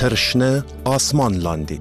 تر شنه آسمان لاندې.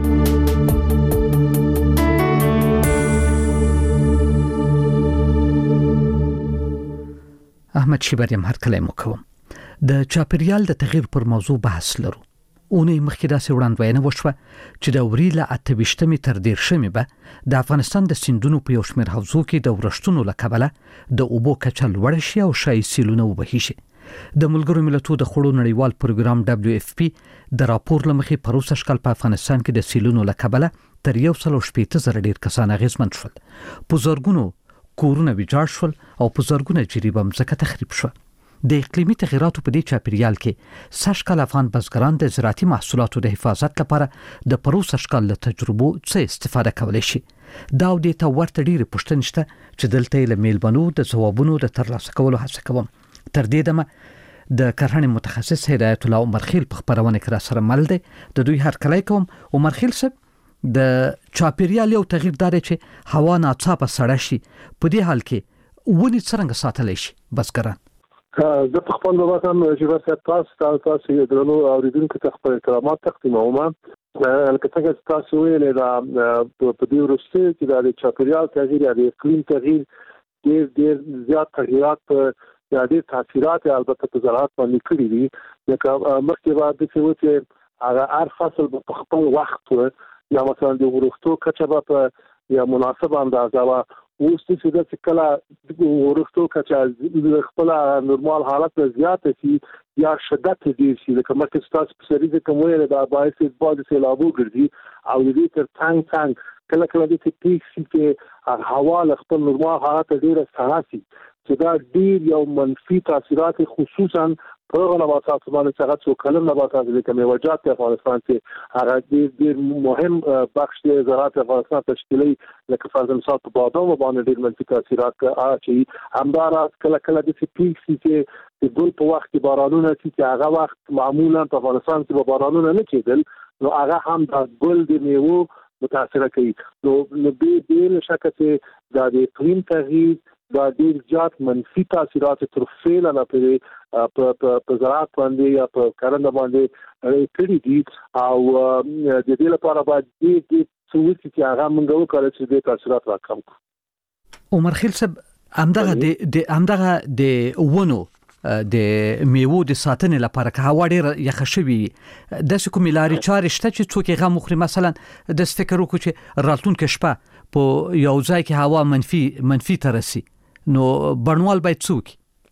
احمد شیبریم هرکلی مو کوم. د چاپیریال د تغییر پر موضوع بحث لرو. اونې مخکې داسې وړاندوینه وشوه چې د اوري له 28 تر 13 به د افغانستان د سیندونو په یو شمېر حوضو کې د ورښتونو له کبله د اوبو کچه لوړه شي او ښایي سیلونه وبهي شي. د ملګرو ملتونو د خوړو نړیوال پروګرام WFP د راپور له مخې په روسي شکل په افغانستان کې د سیلونو له کبله تر 180,000 ډیر کسان اغېزمن شول. په زرګونو کورونه ویجاړ شول او په زرګونه جریبه مځکه تخریب شوه. د اقلیمي تغیراتو په دې چاپیریال کې سږکال افغان بزګران د زراعتي محصولاتو د حفاظت لپاره د پروسه شکل له تجربو څخه استفاده کولی شي. دا د ته ورته ډېرې پوښتنې شته چې دلته له میلمنو د ځوابونو د ترلاسه کولو هڅه کوم. تر دې دمه د کرهڼې متخصص هدایت الله عمر خیل په خبرونه کې را سره مل دی. د دوی هرکلی کوم. عمر خیل صاحب، د چاپیریال یو تغییر داره چې هوا ناڅاپه سړه شي، په دې حال کې ونې څنګه ساتلی شي بزګران؟ زه په خپل نوبت هم چې تاسو درنو اوریدونکو ته خپل احترامات تقدیموم. لکه څنګه تاسو ویلې دا په دې وروسته چې د چاپیریال تغییر یا د اقلیم تغییر ډېر زیات تغییرات یا ډېر تاثیرات البته په زراعت باندې کړي دي. لکه مخکې بعد چې هغه هر فصل په خپل وخت یا مثلا د ورښتو کچه په یا مناسب اندازه اوس چې د کله ورښتو کچه خپل نورمال حالت زیات شي یا شدت ډیر شي، لکه مکه ستاسو په سریزه کومه دا باعث بعد سیلابو ګرځي او دې تر څنګ کله د پیک شي چې هوا له خپل نورمال حالت ډیره سړه شي چې دا ډیر یو منفي تاثیرات خصوصا په نباتاتو باندې څنګه څو کلم نباتات د میوه‌جات په افغانستان کې هغه ډیر مهم بخش دی زراعت افغانستان تشکیلي، لکه فرض مثال په بادام باندې ډیر منفي تاثیرات اچي. همدارس کله د پیک شي چې د ګل په وخت کې بارانونه چې هغه وخت معمولا په افغانستان کې بارانونه نه کېدل، نو هغه هم د ګل د میوه متاثر کوي. نو دې شکه چې د اقلیم تغییر دا ډیر زیات منفي تاثیرات تر فعلا په زراعت باندې یا په کرنه باندې کړي دي او د دې لپاره باید دې څه چې هغه موږ وکړو چې دې تاثیرات راکم. عمر خیل صاحب، همدغه د ونو د میوو د ساتنې لپاره که هوا ډیره یخه شوي داسې کومې لارې چارې شته چې څوک یې غم وخوري؟ مثلا داسې فکر وکړو چې راتلونکې شپه په یو ځای کې هوا منفي ته رسي، نو بڼوال باید څوک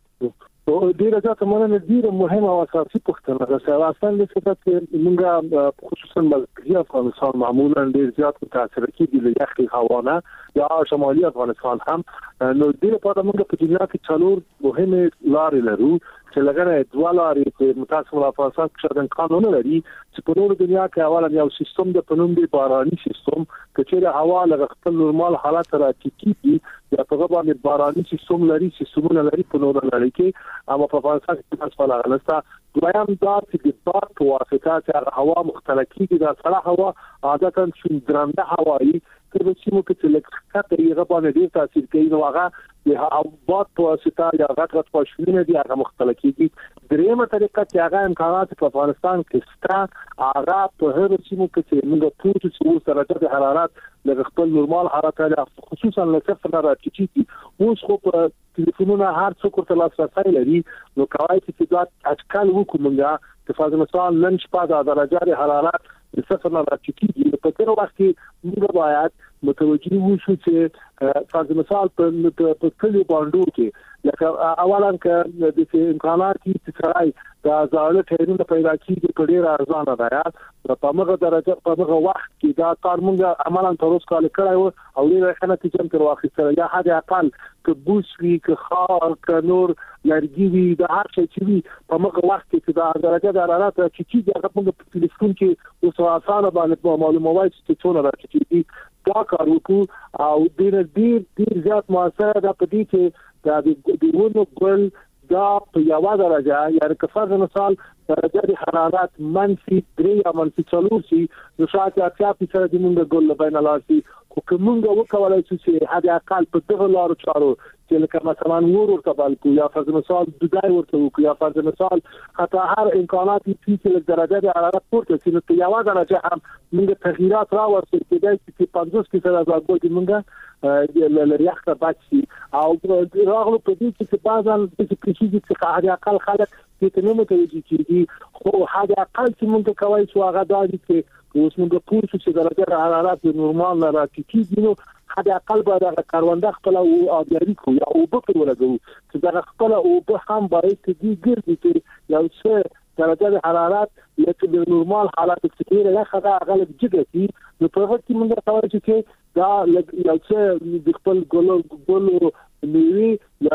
ډیره ځکه مونږ ډیره مهمه او اساسي پوښتنه ده چې اصلا د څه چې موږ خصوصا مرکزی افغانستان معمولا ډیر زیات متاثر کیږي له یخي هوا یا شمالي افغانستان هم. نو ډیره په موږ په دنیا کې څلور مهمه لارې لرو چې لګره دوه لارې په متاسف افغانستان کې شدن قانون لري چې په نور دنیا کې اولا یو سیستم د پنوم دی باراني سیستم چې هوا لږ خپل نورمال حالت راټیټي یا په باندې باراني سیستم لري سیستمونه لري په نور لري کې اما په افغانستان کې تاسو فعالیت دویم دا چې د باد په واسطه چې هوا مختلف کیږي دا سړه هوا عادتاً درنده هوایی په سیمو کې چې لکه یې باندې ډیر تاثیر کوي، نو هغه د باد په واسطه یا غټ پښینه دي هغه مختلف کیږي. دریمه طریقه چې هغه امکانات په افغانستان کې شته هغه په هر سیمو کې چې موږ ټول چې درجه حرارت لږ خپل نورمال حالت لري خصوصا له صفر نه راټیټي. اوس خو په ټلیفونونو هر څوک ورته لاسرسي لري، نو کوي چې دا اټکل وکړو چې فرض مثال نن شپه د درجه حرارت د صفر نه راټیټي په دې وخت کې موږ باید متوجي وشو چې فرض مثال په کلی باندې کې لکه اولا که د امکانات چې څنګه دا ځاله ټیرونه پیدا کیږي په ډیر ارزانه ده په هغه درجه په هغه وخت کې دا کار موږ عملاً تر اوسه کال کړی و او ډیر خلک چې تر واخیستل یا حد اقل که بوسوي که خار که نور لرګي وي د هر شي چې وي په هغه وخت کې دا درجه د حرارت چې هغه موږ په ټلیفون کې اوس آسانه باندې معلومات چې څونه راځي دا کار وکړو او ډیر زیات موثر ده په دې چې دا د ونو ګل دا په یو درجه یعنی که فرض مثال درجه حرارت -3 یا -4 شي نو شاید 80% د موږ ګل بین لاسي خو کومه وکولای چې حد اقل په دغه لارو چارو چې لکه مثلا ورته بالکو یا فرض مثال دای ورته وکړو یا فرض مثال حتی هر امکانات چې درجه د حرارت پورته چې په یو درجه هم موږ تغییرات راوړو چې 50% از وګړي موږ لریاخ ته بچي او راغلو په دې چې بعضن چې کیږي چې حد اقل خلک چې نه متوجي کیږي خو حد اقل چې موږ کوي چې هغه دادي چې اوس موږ پوه شو چې درجه حرارت نورمال نه راکېږي نو حد اقل باید هغه کارونده خپل او آبیاری کو یا او په ولګو چې دا خپل او په هم باید چې ګرځي چې یو څه درجه حرارت یو د نورمال حالت کې نه خدا غلط جګي نو په وخت کې موږ تاسو چې دا یو څه د خپل ګلو نیوي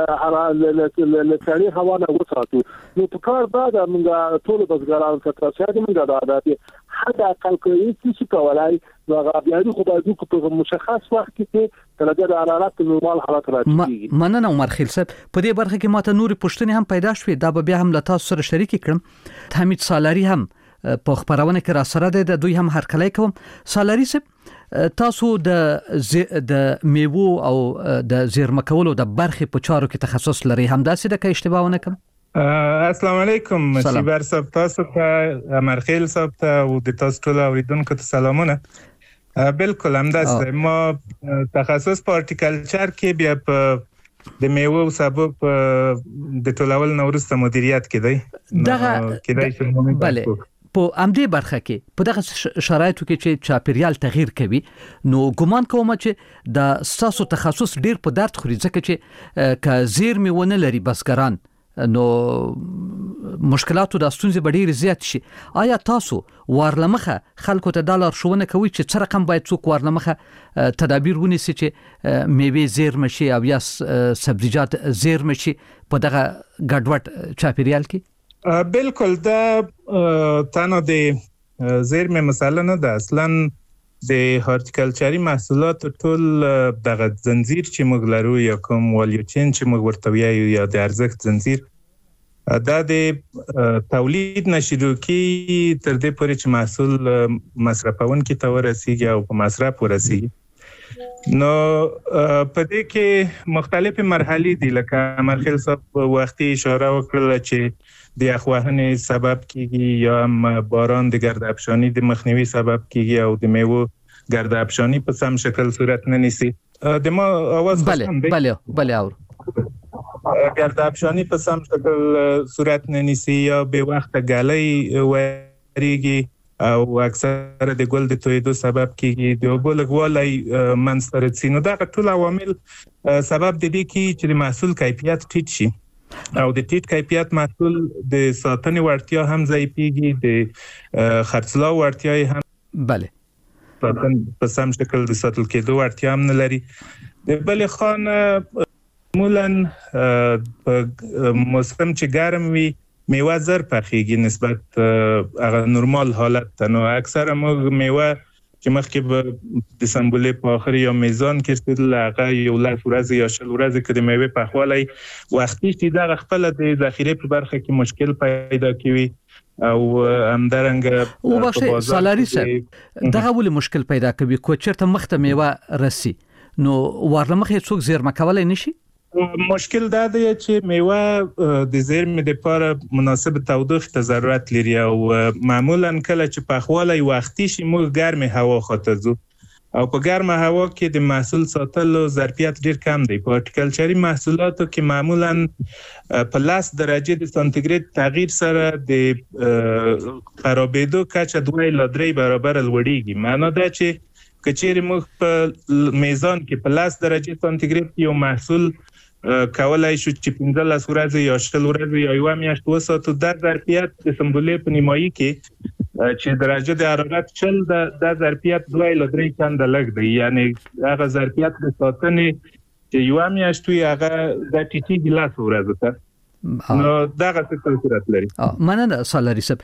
له تاریخ هوا نه وساتو نو په کار بعد موږ ټول بزګران څخه چې موږ دا عادت حد اقل کوي چې کولای هغه بیا خو باید په مشخص وخت کې درجه حرارت نورمال حالت راځي. مننه عمر خیل صاحب په دې برخه کې ماته نورې پوښتنې هم پیدا شوې دا بیا هم له تاسو سره شریک کړم. حمید سالاری هم په خبرونه کې را سره ده دوی هم هرکلی کوم. سالاری صاحب تاسو د میوو او د زیرمه کولو د برخې په چارو کې تخصص لري هم داسې د کې اشتباه ونه کوم؟ السلام علیکم شیبر صاحب تاسو ته عمر خیل صاحب ته او د تاسو ټول اوریدونکو ته سلامونه. بالکل همداسې ما تخصص په هورټیکلچر کې بیا په د میوه او سبو د ټولول نو وروسته مدیریت کې دی دغه کې بله په امدې برخه کې په دغه شرایطو کې چې چاپیریال تغییر کوي نو ګومان کوم چې د تاسو تخصص ډیر په درد خوري ځکه چې ک زیرمه ونه لري بسګران نو مشکلاتو د ستونزې ډېر زیات شي. آیا تاسو وارلمخه خلکو ته د لار ښوونه کوي چې څه رقم باید څوک وارلمخه تدابیر ونیسي چې میوه زیرمه شي او یا سبزیجات زیرمه شي په دغه ګډوډ چاپیریال کې؟ بالکل دا تنها د زیرمه مسله نه ده اصلا د هورټیکلچري محصولات ټول دغه زنجیر چې موږ لرو یا کوم والیو چین چې موږ ورته وایو یا د ارزښت زنجیر دا د تولید نشو کی تر دې پورې چې محصول مصرفونکو ته ورسیږي او په مصرف ورسیږي نو په دې کې مختلفې مرحلې دي لکه مرحله صاحب وختي اشاره وکړه چې د اخوانې سبب کیږي یا باران د گردابشانی د مخنیوي سبب کیږي او د میوه گردابشانی په سم شکل صورت نه نیسي د ما اواز بله اور گردابشانی په سم شکل صورت نه نیسي یا به وخت غلې وریږي او اکثر د ګل د تویدو سبب کیږي د وګولګوالای منسترڅي نو دا ټول عوامل سبب دي چې د محصول کیفیت ټیټ شي او د ټیټ کیفیت محصول د ساتنې وړتیا هم ضعیفېږي د خرڅلاو وړتیا هم بله په سم شکل د ساتل کېدو وړتیا هم نه لري. د بلې خان معمولاً په موسم چې ګرم وي میوه زر پخېږي نسبت هغه نورمال حالت ته نو اکثره موږ میوه چې مخکې به د سمبولې په اخر یا میزان کې ستل هغه یو لس ورځې یا شل ورځې کې د میوه پخوالی وختي چې دا خپل د ذخیره په برخه کې مشکل پیدا کوي او همدارنګه او بخښه سالاری صاحب دغه ولې مشکل پیدا کوي کو چیرته مخته میوه رسی نو ورلمخه څوک زیرمه کولای نشي؟ مشکل دا دی چې میوه د زیرمې لپاره مناسب تودوخه ته ضرورت لري او معمولا کله چې پخوالی وختي شي موږ ګرمه هوا خاطر ځو او په ګرمه هوا کې د محصول ساتلو ظرفیت ډیر کم دی. په هورټیکلچري محصولاتو کې معمولا په 10 درجه د سانتیګریډ تغییر سره د خرابېدو کچه 2 الی 3 برابر لوړیږي. معنی دا چې کچېرې موږ په میزان کې په 10 درجه سانتیګریډ یو محصول کولای شو چې 15 ورځې یا 10 ورځې یا یو میاشت وساتو د ظرفیت د سمبولې په نیمایي کې چې درجه د حرارت 40 د ظرفیت 2 الی 3 چنده لږ دی یعنی هغه ظرفیت د ساتنې چې یو میاشت وي هغه د ټیټي ګلاس ورځ ته نو دغه څه صورت لري. مننه سالاری صاحب.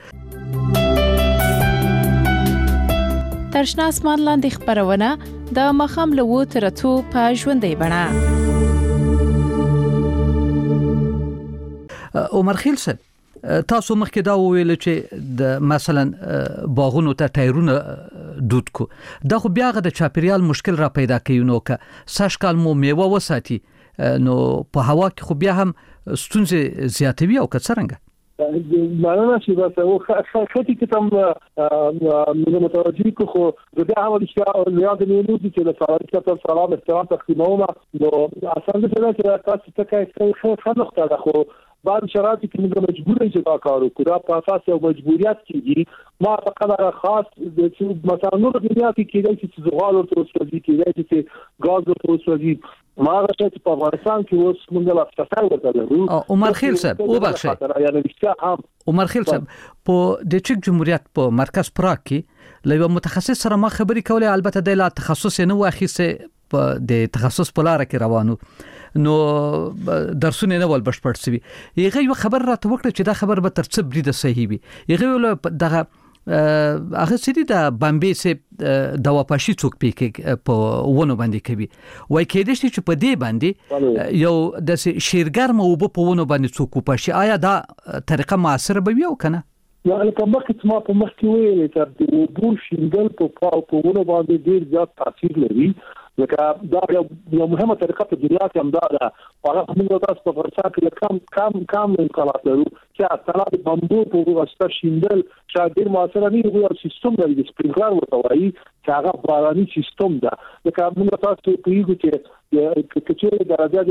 ترشنا اسمان لاندې خبرونه د مخام له و تر اتو په ژوندۍ بڼه. عمر خیل صاحب تاسو مخکې دا ویل چې د مثلا باغونو ته ټایرونه دود کو دا خو بیا غو د چاپیریال مشکل را پیدا کوي نو که ساشکال مو میوه وساتي نو په هوا کې خو بیا هم ستونزې زیاتوي او که څنګه معنا شي بس او خاطی کې تم متوجه کو د دې حواله چې یاد نه نو چې د سلام سلام احترام تقسیمونه نو اصل دې چې تاسو ته کوي خلک ته خو بعض شرایط کې موږ مجبور یو چې دا کار وکړو دا په اساس یو مجبوریت کېږي ما په قدر خاص د چې مثلا نور دنیا کې کېږي چې زغال او توسوځي کېږي چې غاز او توسوځي ما راځي چې په افغانستان کې اوس موږ لا څه وکړو عمر خیل صاحب او بخښه عمر خیل صاحب په د چک جمهوریت په مرکز پراګ کې لوي متخصص سره ما خبري کوله البته د لا تخصص نه واخیسه په د تخصص په لار کې روانو نو درسونه نه ول بشپړ سوي یغه یو خبر راته وکړه چې دا خبر به تر څه برید صحیح وي یغه دغه هغه سړي د بامبي سه دواپاشي څوک پکې په ونه باندې کوي وای کېدې چې په دې باندې یو د شیرګرم او په ونه باندې څوک پاشي آیا دا طریقه موثر به وي او کنه یا لکه مخکې ما په مخکې ویل چې د بور شینګل په ونه باندې ډیر زیات تاثیر لري لکه دا یو مهمه طریقه په دنیا کې هم دا هغه موږ تاسو په ورڅا کې کم امکانات لرو چې اصلا د بامبو په واسطه شیندل شاګر موثر نه وي او سیستم لري د سپرینکلر ورته وایي چې هغه باراني سیستم ده لکه موږ تاسو په یو کې چې درجه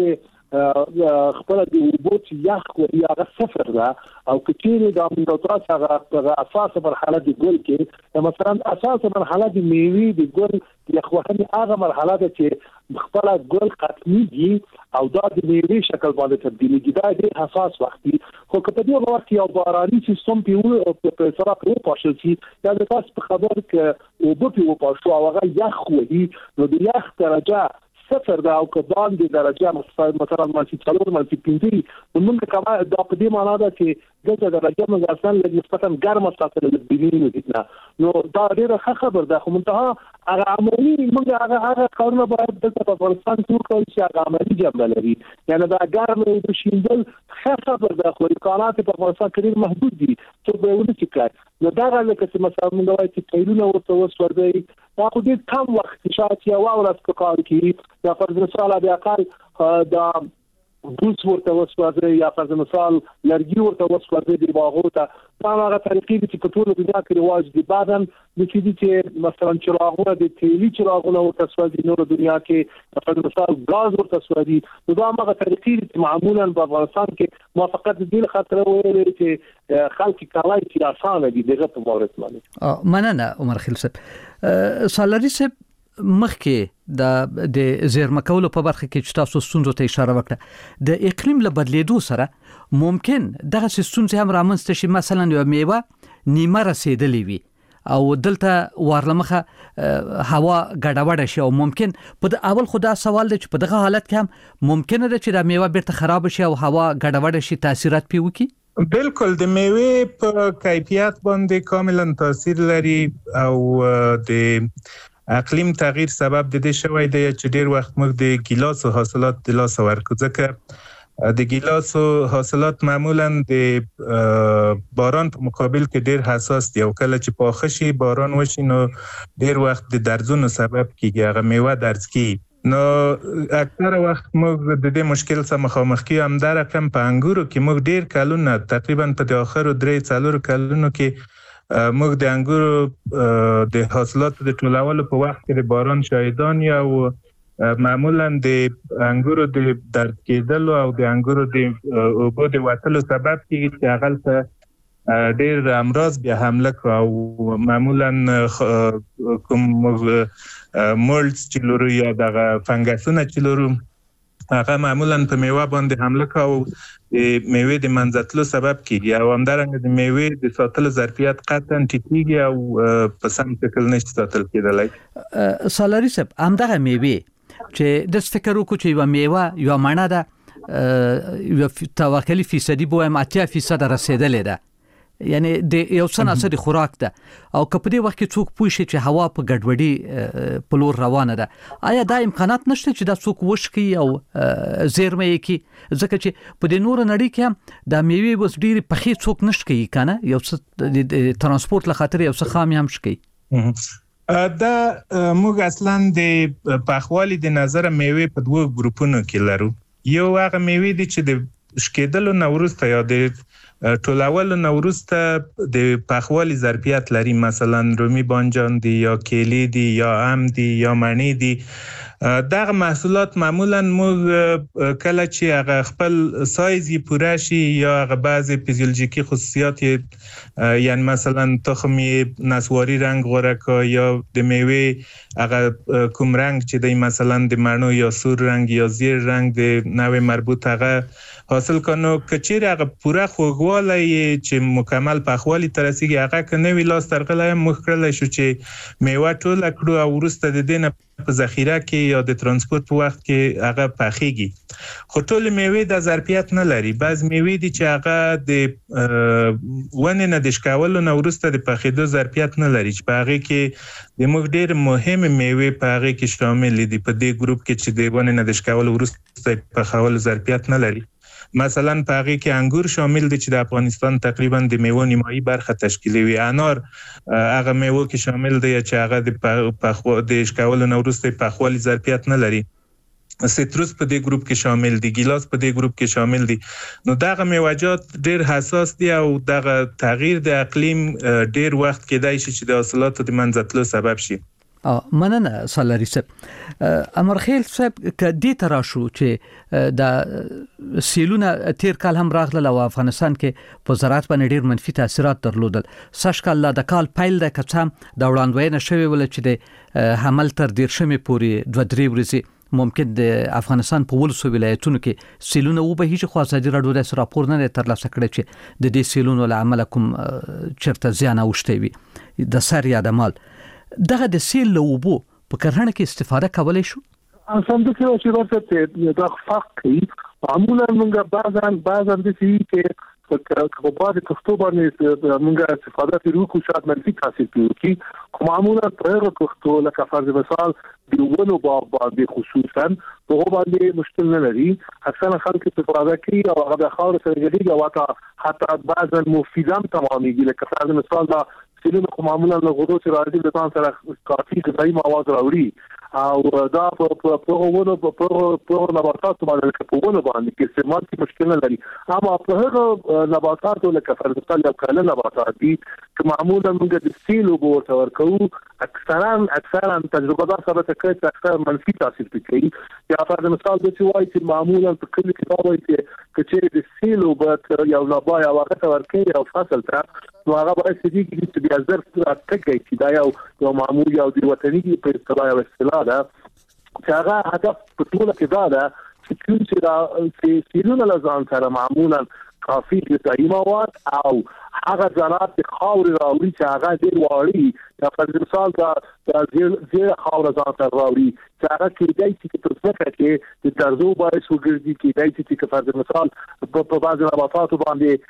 د خپل د وبوت یخ او هغه صفر ده او کچېره د موږ هغه اساسه مرحله د ګل کې مثلا اساسه مرحله د میوي د ګل یخوهنه هغه مرحله ده چې خپل ګل ختميږي او دا د میوي شکل باندې تبدیلېږي دا ډېر حساس وخت دی خو کله د وخت یو باراني سیستم په سره په پاشل شي دا د تاسو په خبر کې وبوت یو پاشو هغه یخ وي نو د یخ درجه صفر دا او کدان د درجه مثلا مالتي څلور مالتي پینځي موږ کما د په دې معنا ده چې دغه درجه موږ اصلا لږ نسبتا ګرمه ساتل د بینینو دي نو دا ډیره خبر ده خو منتها هغه عملی موږ هغه کارونه باید د افغانستان ټول کوي چې هغه عملی جنبه لري یعنی دا ګرمه د شیندل خبر ده خو امکانات په افغانستان کې محدود دي چې به ونه شي نو دا غواړي چې مثلا موږ وایو چې پیلونه ورته وسوردي دا خو دې کم وخت شاته یو ورځ په کار کې یا فرض مثال بیا کال دا بوس ورته وسوځي یا فرض مثال لرګي ورته وسوځي د باغو ته هغه طریقې چې په ټول دنیا کې رواج دي بعدن د چې مثلا چراغونه د تیلي چراغونه ورته وسوځي نور دنیا کې فرض مثال غاز ورته وسوځي نو هغه طریقې چې معمولا په افغانستان کې موافقت دي خاطر ویل چې خلک کالای چې آسان دي دغه په مورد باندې مننه عمر خیل صاحب سالاري صاحب مخکې د زیرمه کولو په برخه کې چې تاسو ستونزو ته اشاره وکړه د اقلیم له بدلیدو سره ممکن دغه ستونزې هم رامنځته شي مثلا یو میوه نیمه رسیدلې وي او دلته ورلمخه هوا ګډوډه شي او ممکن په اول خدا سوال دی چې په دغه حالت کې هم ممکن ده چې د میوه بیرته خراب شي او هوا ګډوډه شي تاثیرات پی وکړي بالکل د میوه په کیفیت باندې کاملا تاثیر لري او د اقلیم تغییر سبب د دې شوی دی چې ډیر وخت موږ د ګیلاس حاصلات د لاس ورکو ځکه د ګیلاس حاصلات معمولا د باران په مقابل کې ډیر حساس دي او کله چې پاخه شي باران وشي نو ډیر وخت د درزونو سبب کیږي هغه میوه درز کیږي نو اکثر وخت موږ د دې مشکل سره مخامخ کیو هم در رقم په انګورو کې موږ ډیر کلونه تقریبا په اخرو 3-4 کلونو کې موږ د انګورو د حاصلاتو د ټولولو په وخت کې د باران شاهدان او معمولا د انګورو د درد کېدل او د انګورو د اوبو د وټلو سبب کیږي چې هغه ته ډېر امراض بیا حمله کوي او معمولا کوم مولډز چې لرو یا دغه فنګسونه چې لرو هغه معمولا په میوه باندې حمله کوي د میوه د منځتلو سبب کیږي او همدارنګه د میوه د ساتلو ظرفیت قطعا ټیټیږي او په سم شکل نشي ساتل کېدلای سالاري صاحب همدغه میوه چې د فکر وکړو چې یو میوه یو معنا ده یو توکلی فیصدي بوهم 80% رسیدلې ده یعنی د یو څناسه خوراک ده او کله په دې وخت کې څوک پوښي چې هوا په ګډوډي په لور روانه ده آیا دا امکانات نشته چې دا څوک وشکي او زیرمه کې ځکه چې په دې نور نړۍ کې هم د میوې بس ډېری پخې څوک نشکي کنه یو څه ترانسپورت لخاطر یو څه خامي هم شکي دا موږ اصلا د پخوالي د نظر میوې په دوه ګروپونو کې لرو یو هغه میوې دي چې د شکېدلو نورسته یا د ټولول نورسته د پخوالي ظرفیت لري مثلا رومي بانجان دي یا کیلي دي یا ام دي یا مڼې دي دغه محصولات معمولا موږ کله چې هغه خپل سایز یې پوره شي یا هغه بعضی فیزیولوژیکي خصوصیات یعنی مثلا تخم نسواري رنگ غوره کا یا د میوه هغه کوم رنگ چې د مثلا د مڼو یا سور رنگ یا زیر رنگ د نوې مربوط هغه حاصل کنو کچیر هغه پوره خوږوالی چې مکمل پخوالی ترسيږي هغه کنه وی لاس ترغلای مخکړل شو چې میوه ټول کړو او ورسته د دینه په ذخیره کې یا د ترانسپورت په وخت کې هغه پخېږي خو ټول میوه د ظرفیت نه لري بعض میوه دي چې هغه د ونه نه د شکولو نه ورسته د پخېدو ظرفیت نه لري چې په هغه کې د موږ ډېر مهم میوه په هغه کې شامل دي په دې ګروپ کې چې د ونه نه د شکولو ورسته پخولو ظرفیت نه لري مثلا په هغه کې انګور شامل دي چې د افغانستان تقریبا د میوه نیمایي برخه تشکیلوي انار هغه میوه کې شامل دي چې هغه د شکولو نه ورسته پخوالي ظرفیت نه لري سیتروس په دې ګروپ کې شامل دي ګیلاس په دې ګروپ کې شامل دي نو دغه میوه‌جات ډېر حساس دي او دغه تغییر د اقلیم ډېر وخت کېدای شي چې د حاصلاتو د منځتلو سبب شي مننه سالاری صاحب امرخیل صاحب کدی تراشو چې د سیلونه تیر کال هم راغله او افغانستان کې په زراعت باندې ډیر منفي تاثیرات درلودل سشکل لا د کال پیل د کڅام د وړاندوینه شوی ول چې د حمل تر ډیر شمه پوری 2-3 ورځې ممکن د افغانستان په ولسو ولایتونو کې سیلونه و به هیڅ خاصه راډیو د راپور نه ترلاسه کړي چې د دې سیلونو له عمل کوم چرته زیان اوشته وي د سر یا د مال دغه د سیل لوبو په کرهڼه کې استفاده کولای شو اساس د څه چې راځي د فرق معمولا موږ بعضن د سې کې په بعض کښتو باندې موږ استفاده کوو شاید منفي تاثیر کوي معمولا په هغه کښتو لکه فرض مثال دیونو باندې خصوصا په باندې مشکل نه لري اکثر خلک استفاده کوي او هغه د خاور سره جديده واته حتی بعض مفیدان تمامي لکه فرض مثال دا سیلونه معمولا له غوړو سره راځي د تاسو سره کافي غذایی مواد راوړي او دا په ونه په نباتاتو باندې په ونه باندې کې استعمال کې مشکل نه لري اما په هغه نباتاتو لکه فرض مثال یو کله نباتات دي چې معمولا موږ د سیلو ورته ورکو اکثرا تجربه دا ثابته کوي چې اکثر منفي تاثیر کوي یا فرض مثال د څه وایي چې معمولا په کلی کې راوي چې د سیلو به یو لبا یا هغه ورکوي او فصل تر نو هغه به چې بیا ظرف راټکي چې دا یو معمول یو د وطني په اصطلاح او اصطلاح ده چې هغه هدف په ټول کې دا ده چې دا سیلونه لزان سره معمولا کافي غذایی مواد او هغه ذرات د خاور راوړي چې هغه ډېر واړي یا فرض مثال دا زیر خاور ځان ته راوړي چې هغه کېدای شي چې په ځکه کې د ترزو باعث وګرځي کېدای شي چې فرض مثال په بعض نباتاتو باندې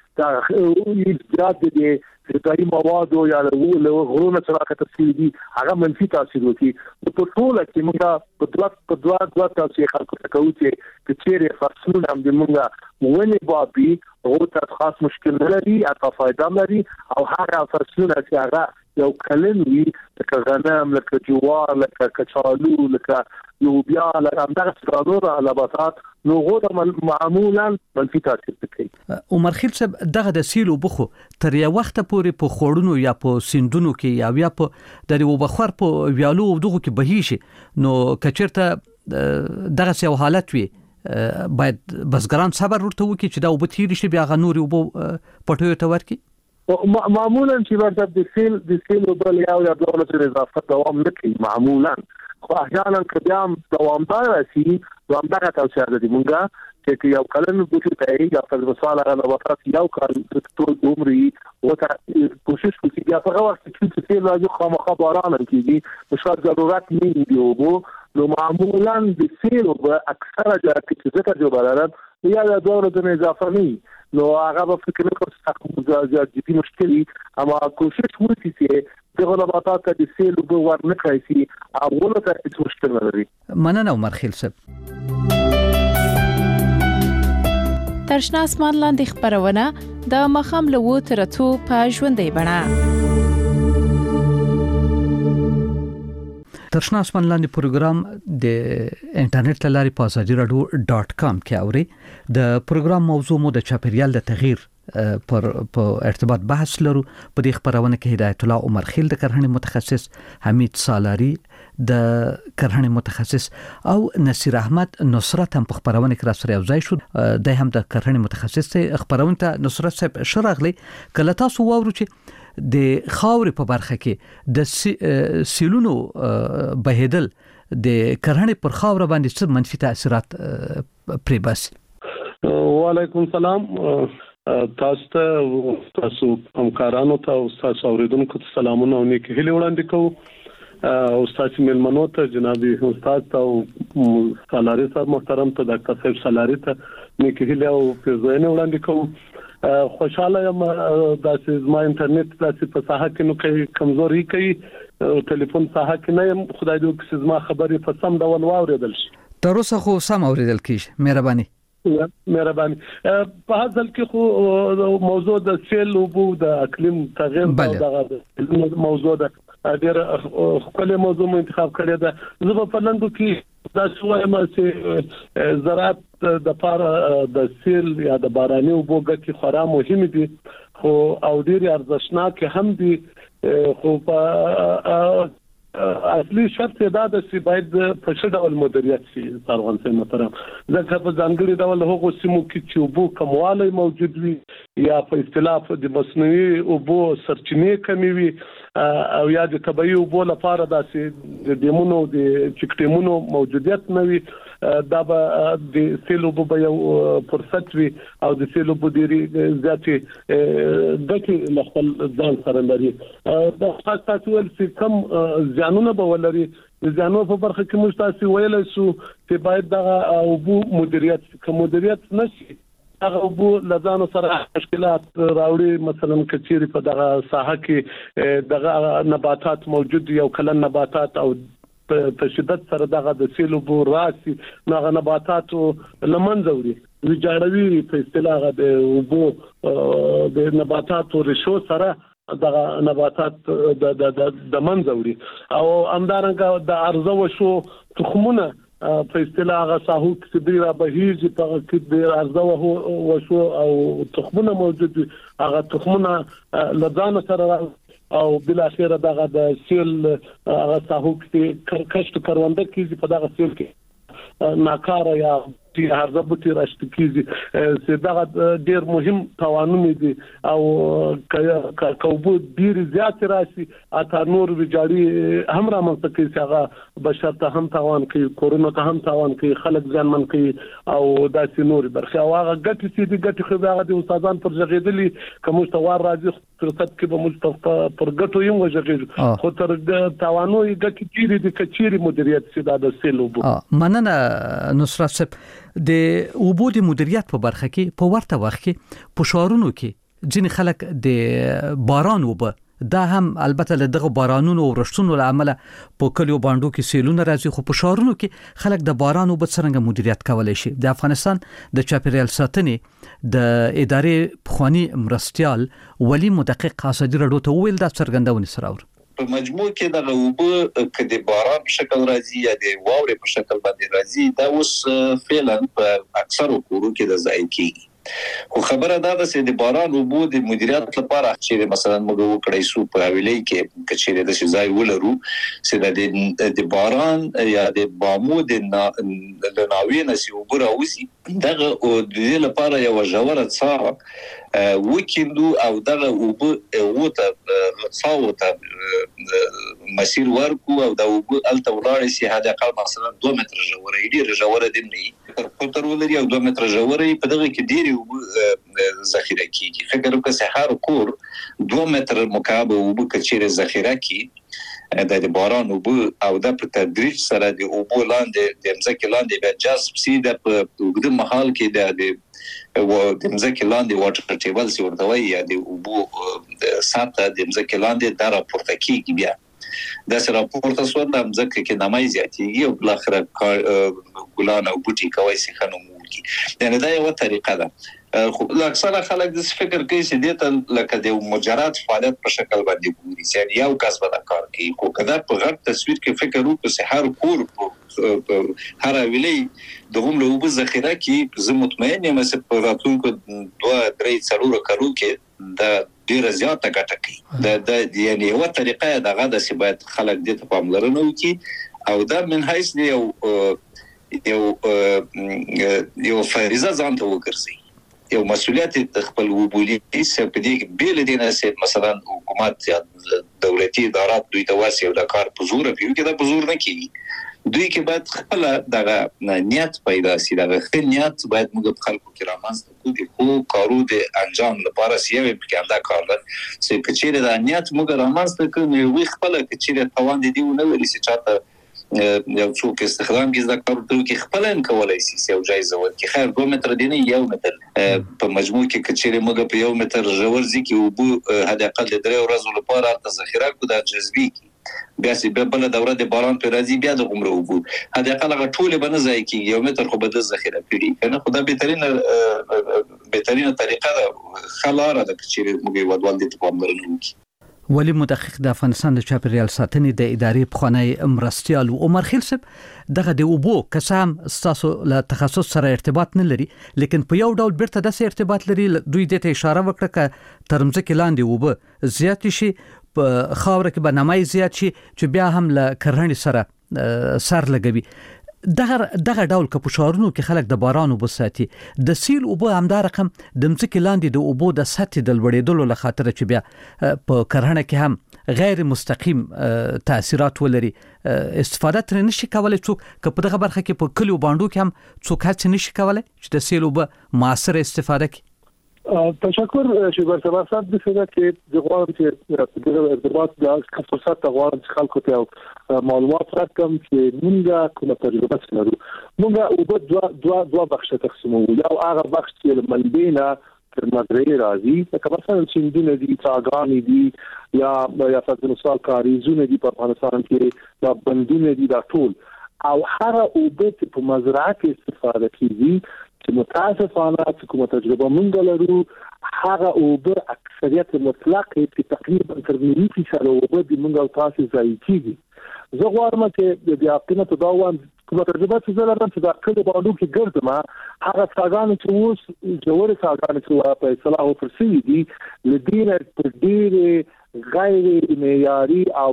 دا زیات دي غذایی مواد یا له غرونو سره تفصیلي هغه منفي تاثیر وکړي په ټول کې موږ په دوه تاسو خلکو ته کوو چې چیرې فصلونه هم د موږ ونی بابي او ته خاص مشکل نه لري اته فائدہ لري او هغه فصلونه چې هغه یو کلنوي لکه غنم لکه جوار لکه کچالو لکه لوبیا لکه دغه څلور نباتات نو غوډه معمولا منفي تاثیر کوي عمر خیل صاحب دغه د سیلو بخو تر یو وخت پورې په خوړونو یا په سیندونو کې یا په د وبخور په ویالو دغه کې بهیشي نو کچرته دغه یو حالت وي باید بسګران صبر ورته وکړي چې دا وبتیری شي بیا غنوري وب پټوي ته ورکی معمولا چې ورته د سیل وبل یا د ولې اضافه دوام نه کوي معمولا خو احيانا کډیام دوامدار شي دوامدار توسعه د مونږه چې یو کلن بوټي ته یا په مثال هغه نباتات یو کال ټول عمري وته کوشش کوي یا په هغه وخت چې سیل راځي خامخا باران کیږي مشکل ضرورت نه دی او نو معمولا د سیل او اکثره جات کې څه تجربه لرم یا د دوره د اضافه نه نو هغه په فکر نه کوم چې جدي مشکلي اما کوشش وکړي چې دغه نباتات د سیل او ورنه کړی هغه ته هیڅ مشکل نه لري. مننه عمر خیل صاحب. ترشنا اسمان لاندې خبرونه د مخام له و تر اتو په ژوندۍ بڼه. ترشنا اسمان لاندې پروګرام د انټرنیټ لارې په azadi.radio.com کې اوري. د پروګرام موضوع مو د چاپیریال د تغییر په ارتباط بحث لرو. په دې خبرونه کې هدایت الله عمر خیل د کرهڼې متخصص، حمید سالاری د کرهڼې متخصص او نصیر احمد نصرت هم په خبرونه کې را سره یو ځای شو. د هم د کرهڼې متخصص ته خبرونه ته نصرت صاحب شرغلی کله تاسو وورو چې د خاورې په برخه کې د سیلونو بهیدل د کرهڼې پر خاور باندې څه منفي تاثیرات پرې باسي. وعلیکم السلام. تاسو همکارانو ته او تاسو اوریدونکو ته سلامونه او نیک هیله وړاندې کوم. استاد ملمنو ته جناب استاد او سالاری صاحب محترم ته ډاکټر صاحب سالاری ته نیک هیله او پیژنه وړاندې کوم. خوشاله یم د ما انټرنیټ د په ساحه کې نو کوي کمزوري کوي ټلیفون ساحه کې نه یم. خدای دې وکړي زما خبرې په سم ډول واوریدل شي. تر اوسه خو سم اوریدل کیږي. مهرباني. په حاصل کې خو موضوع د سیل او د اقلیم تغیر دغه موضوع ده ډېر خپل موضوع مو انتخاب کړی ده. زه په لندو کې دا شوم چې زراعت د پاره د سیل یا د باراني اوبو ګټې خورا مهم دي خو او ډېر ارزښتناک هم دي. خو په اصلي شرط دا ده چې باید په څه ډول مدیریت شي څرګند سي محترم. ځکه په ځانګړي ډول هغه سیمو کې چې اوبو کموالی موجود وي یا په اصطلاح د مصنوعي اوبو سرچینې کمی وي او یا د طبيعي اوبو لپاره داسې د ډیمونو د چکټیمونو موجودیت نه وي دا به د سیل اوبو به یو فرصت وي او د سیل اوبو ډېری زیاتې ګټې له خپل ځان سره لري. دا تاسو ول چې کم ځانونه به ولري ځانو په برخه کې موږ تاسو ویل شو چې باید دا اوبو مدیریت نشي هغه اوبو لزانو سره مشکلات راوړي. مثلا کچيري په دغه ساحه کې دغه نباتات موجود یو کلن نباتات او په شدت سره دغه د سیل اوبو راسي هغه نباتات لمنځه وړي ویجاړوي په اصطلاح د اوبو د نباتات رشو سره دغه نباتات د منځوري او همدارنګه د ارزو وشو تخمونه په اصطلاح هغه ساحو کې ډیره بهیږي په کې ډیر ارزو وشو او تخمونه موجود هغه تخمونه لزان سره او بل اخر دغه د سیل هغه ساحو کې کشت کرونده کیږي په دغه سیل کې ناکاره یا هر ضبط راشد کیږي چې دا ډیر مهم توانونه دي او کوبو ډیر زیات راشي اته نور ویجاړي هم را منځ کې هغه بشر ته هم توان کوي کورونا ته هم توان کوي خلک ځان من کوي او داسې نور برخه او هغه ګټي چې دي ګټي خو هغه د استادان پر ژغېدلي کوم توار راځي فرصت کې به موږ پر ګټو یم وژغېږو خو تر توانو ګټي چیرې د کچيري مدیریت سي د سیلوبو. مننه نصرت صاحب. د اوبو د مدیریت په برخه کې په ورته وخت کې په شهرونو کې ځینې خلک د باران وبه دا هم البته له دغه بارانونو او رښتونو له امله په کلیو باندې کې سیلونه راځي خو په شهرونو کې خلک د باران وبه څنګه مدیریت کولای شي. د افغانستان د چاپیریال ساتنې د ادارې پخوانی مرستيال ولی مدقق اسدي رډو ته ویل دا څرګندونه سره په مجموع کې د اوبو کدي باران په شکل راځي یا د واورې په شکل باندې راځي دا اوس فعلا په اکثرو کورو کې د ځای کېږي. خو خبره دا ده چې د باران اوبو د مدیریت لپاره چې مثلا موږ وکړای سو په حواله کې کچېره د ځای ولرو چې د باران یا د بامو د ناوې نسی اوبو راوځي دغه او د دې لپاره یو ژوره څاه وکیندو او دغه اوبو وته څاوته مسیر ورکو او د اوبو الته ولاړ شي هدا اقل مثلا 2 متر ژوره ډیر ژوره دی نه تر ولري او 2 متر ژوره په دغه کې ډیر ذخیره کیږي. فکر وکړه هر کور 2 متر مکعب اوبو کچېره ذخیره کی د باران او د په تدریج سره د اوبو لاندې د ځمکې لاندې به جذب سي د وګړو محل کې د ځمکې لاندې واټر ټیبل سی ورته وایي یا د اوبو سطح د ځمکې لاندې د راپورته کیږي بیا د سره راپورته سو د ځمکې کې نمای زیاتېږي او بل اخر ګلان او بوټي کوي سي خنومږي یعنی دا یو طریقه ده خو اکثره خلک د فکر کوي چې دته لکه د مجرد فعالیت په شکل باندې ګوري چې یو کس به دا کار کوي خو کله په غټ تصویر کې فکر وکړو چې هر کور هر ویلې د هم له وب ذخیره کې زه مطمئن یم چې په راتلونکو 2-3 څلور کارو کې د ډیره زیاته ګټه کوي د یعنی یو طریقه دغه د سی باید خلک د ته پاملرنه وکړي او دا من حیث یو فریضه ځان ته وګرځي یو مسؤلیت خپل وبولي چې په دې بیل دینه چې مثلا حکومت یا دولتي ادارات دوی ته واسي او د کار په زور پیو کې دا په زور نه کیږي دوی کې باید خپل دغه نیت پیدا سي دغه نیت باید موږ په خلکو کې رامنځته کوو خو کارو د انجام لپاره سیوي په کې دا کار ده چې کچېره د نیت موږ رامنځته کوو وي خپل کچېره توان دي نو ولې چې چاته یو څوک استخدام کې دا کار ته کې خپل ان کولای شي یو جایزه ورکړي خیر 2 متر دی نه 1 متر په مجموع کې کچېره موږ په 1 متر ژور ځکه او بو هدا اقل 3 ورځې لپاره د ذخیره کو د جذبي بیا چې بل دوره د باران په راځي بیا د عمره وبو هدا اقل ټول به نه ځای کې 1 متر خو به د ذخیره کړي کنه خدای بهترینه طریقه ده خلاره د کچېره موږ ودوال دي په امرنه وکړي ولی مدقق د افغانستان د چاپیریال ساتنې د ادارې پخوانی مرستیال عمر خیل صاحب دغه د اوبو قسم تاسو له تخصص سره ارتباط نه لري لیکن په یو ډول بیرته د ارتباط لري دوی د ته اشاره وکړه ک ترمځکه لاندې اوبه زیات شي په خاور کې به نمای زیات شي چې بیا هم له کرهڼې سره سر لګوي دغه ډول که په شهرونو کې خلک د باران اوبه ساتي د سیل اوبه همدا رقم د ځمکې لاندې د اوبو د سطح د لوړېدلو له خاطر چې بیا په کرهڼه کې هم غیر مستقیم تاثیرات ولري استفاده تر نشي کولای څوک که په دغه برخه کې په کلیو باندې کې هم څوک هڅه نشي کولای چې د سیل اوبه مؤثر استفاده کړي تشکر شکر سباسات د څه چې د غواړم چې د ارتباط د خصوصات غواړم چې خلکو ته معلومات راکړم چې موږ کومه تجربه لرو موږ دوه بخښه تقسیمو یو هغه بخښ چې منبعنا تر مدرسې راځي لکه مثلا سیندونه دي څاګانې دي یا فضل مثال کاریزونه دي په افغانستان کې دا بندونه دي دا ټول او هر اوبه په مزرعه کې استفاده کیږي چې متاسفانه چې کومه تجربه مونږ لرو هغه اوبه اکثریت مطلق کې تقریبا تر 90% اوبه د مونږ او تاسو ځای کیږي زه غواړم چې د یاقینه ته دا وایم کومه تجربه چې زه لرم چې دا کله باندې کې ګرځم هغه څاګانې چې اوس جوړ څاګانې چې په اصلاح او فرسي دي لدينا پر ډېر غیر معیاري او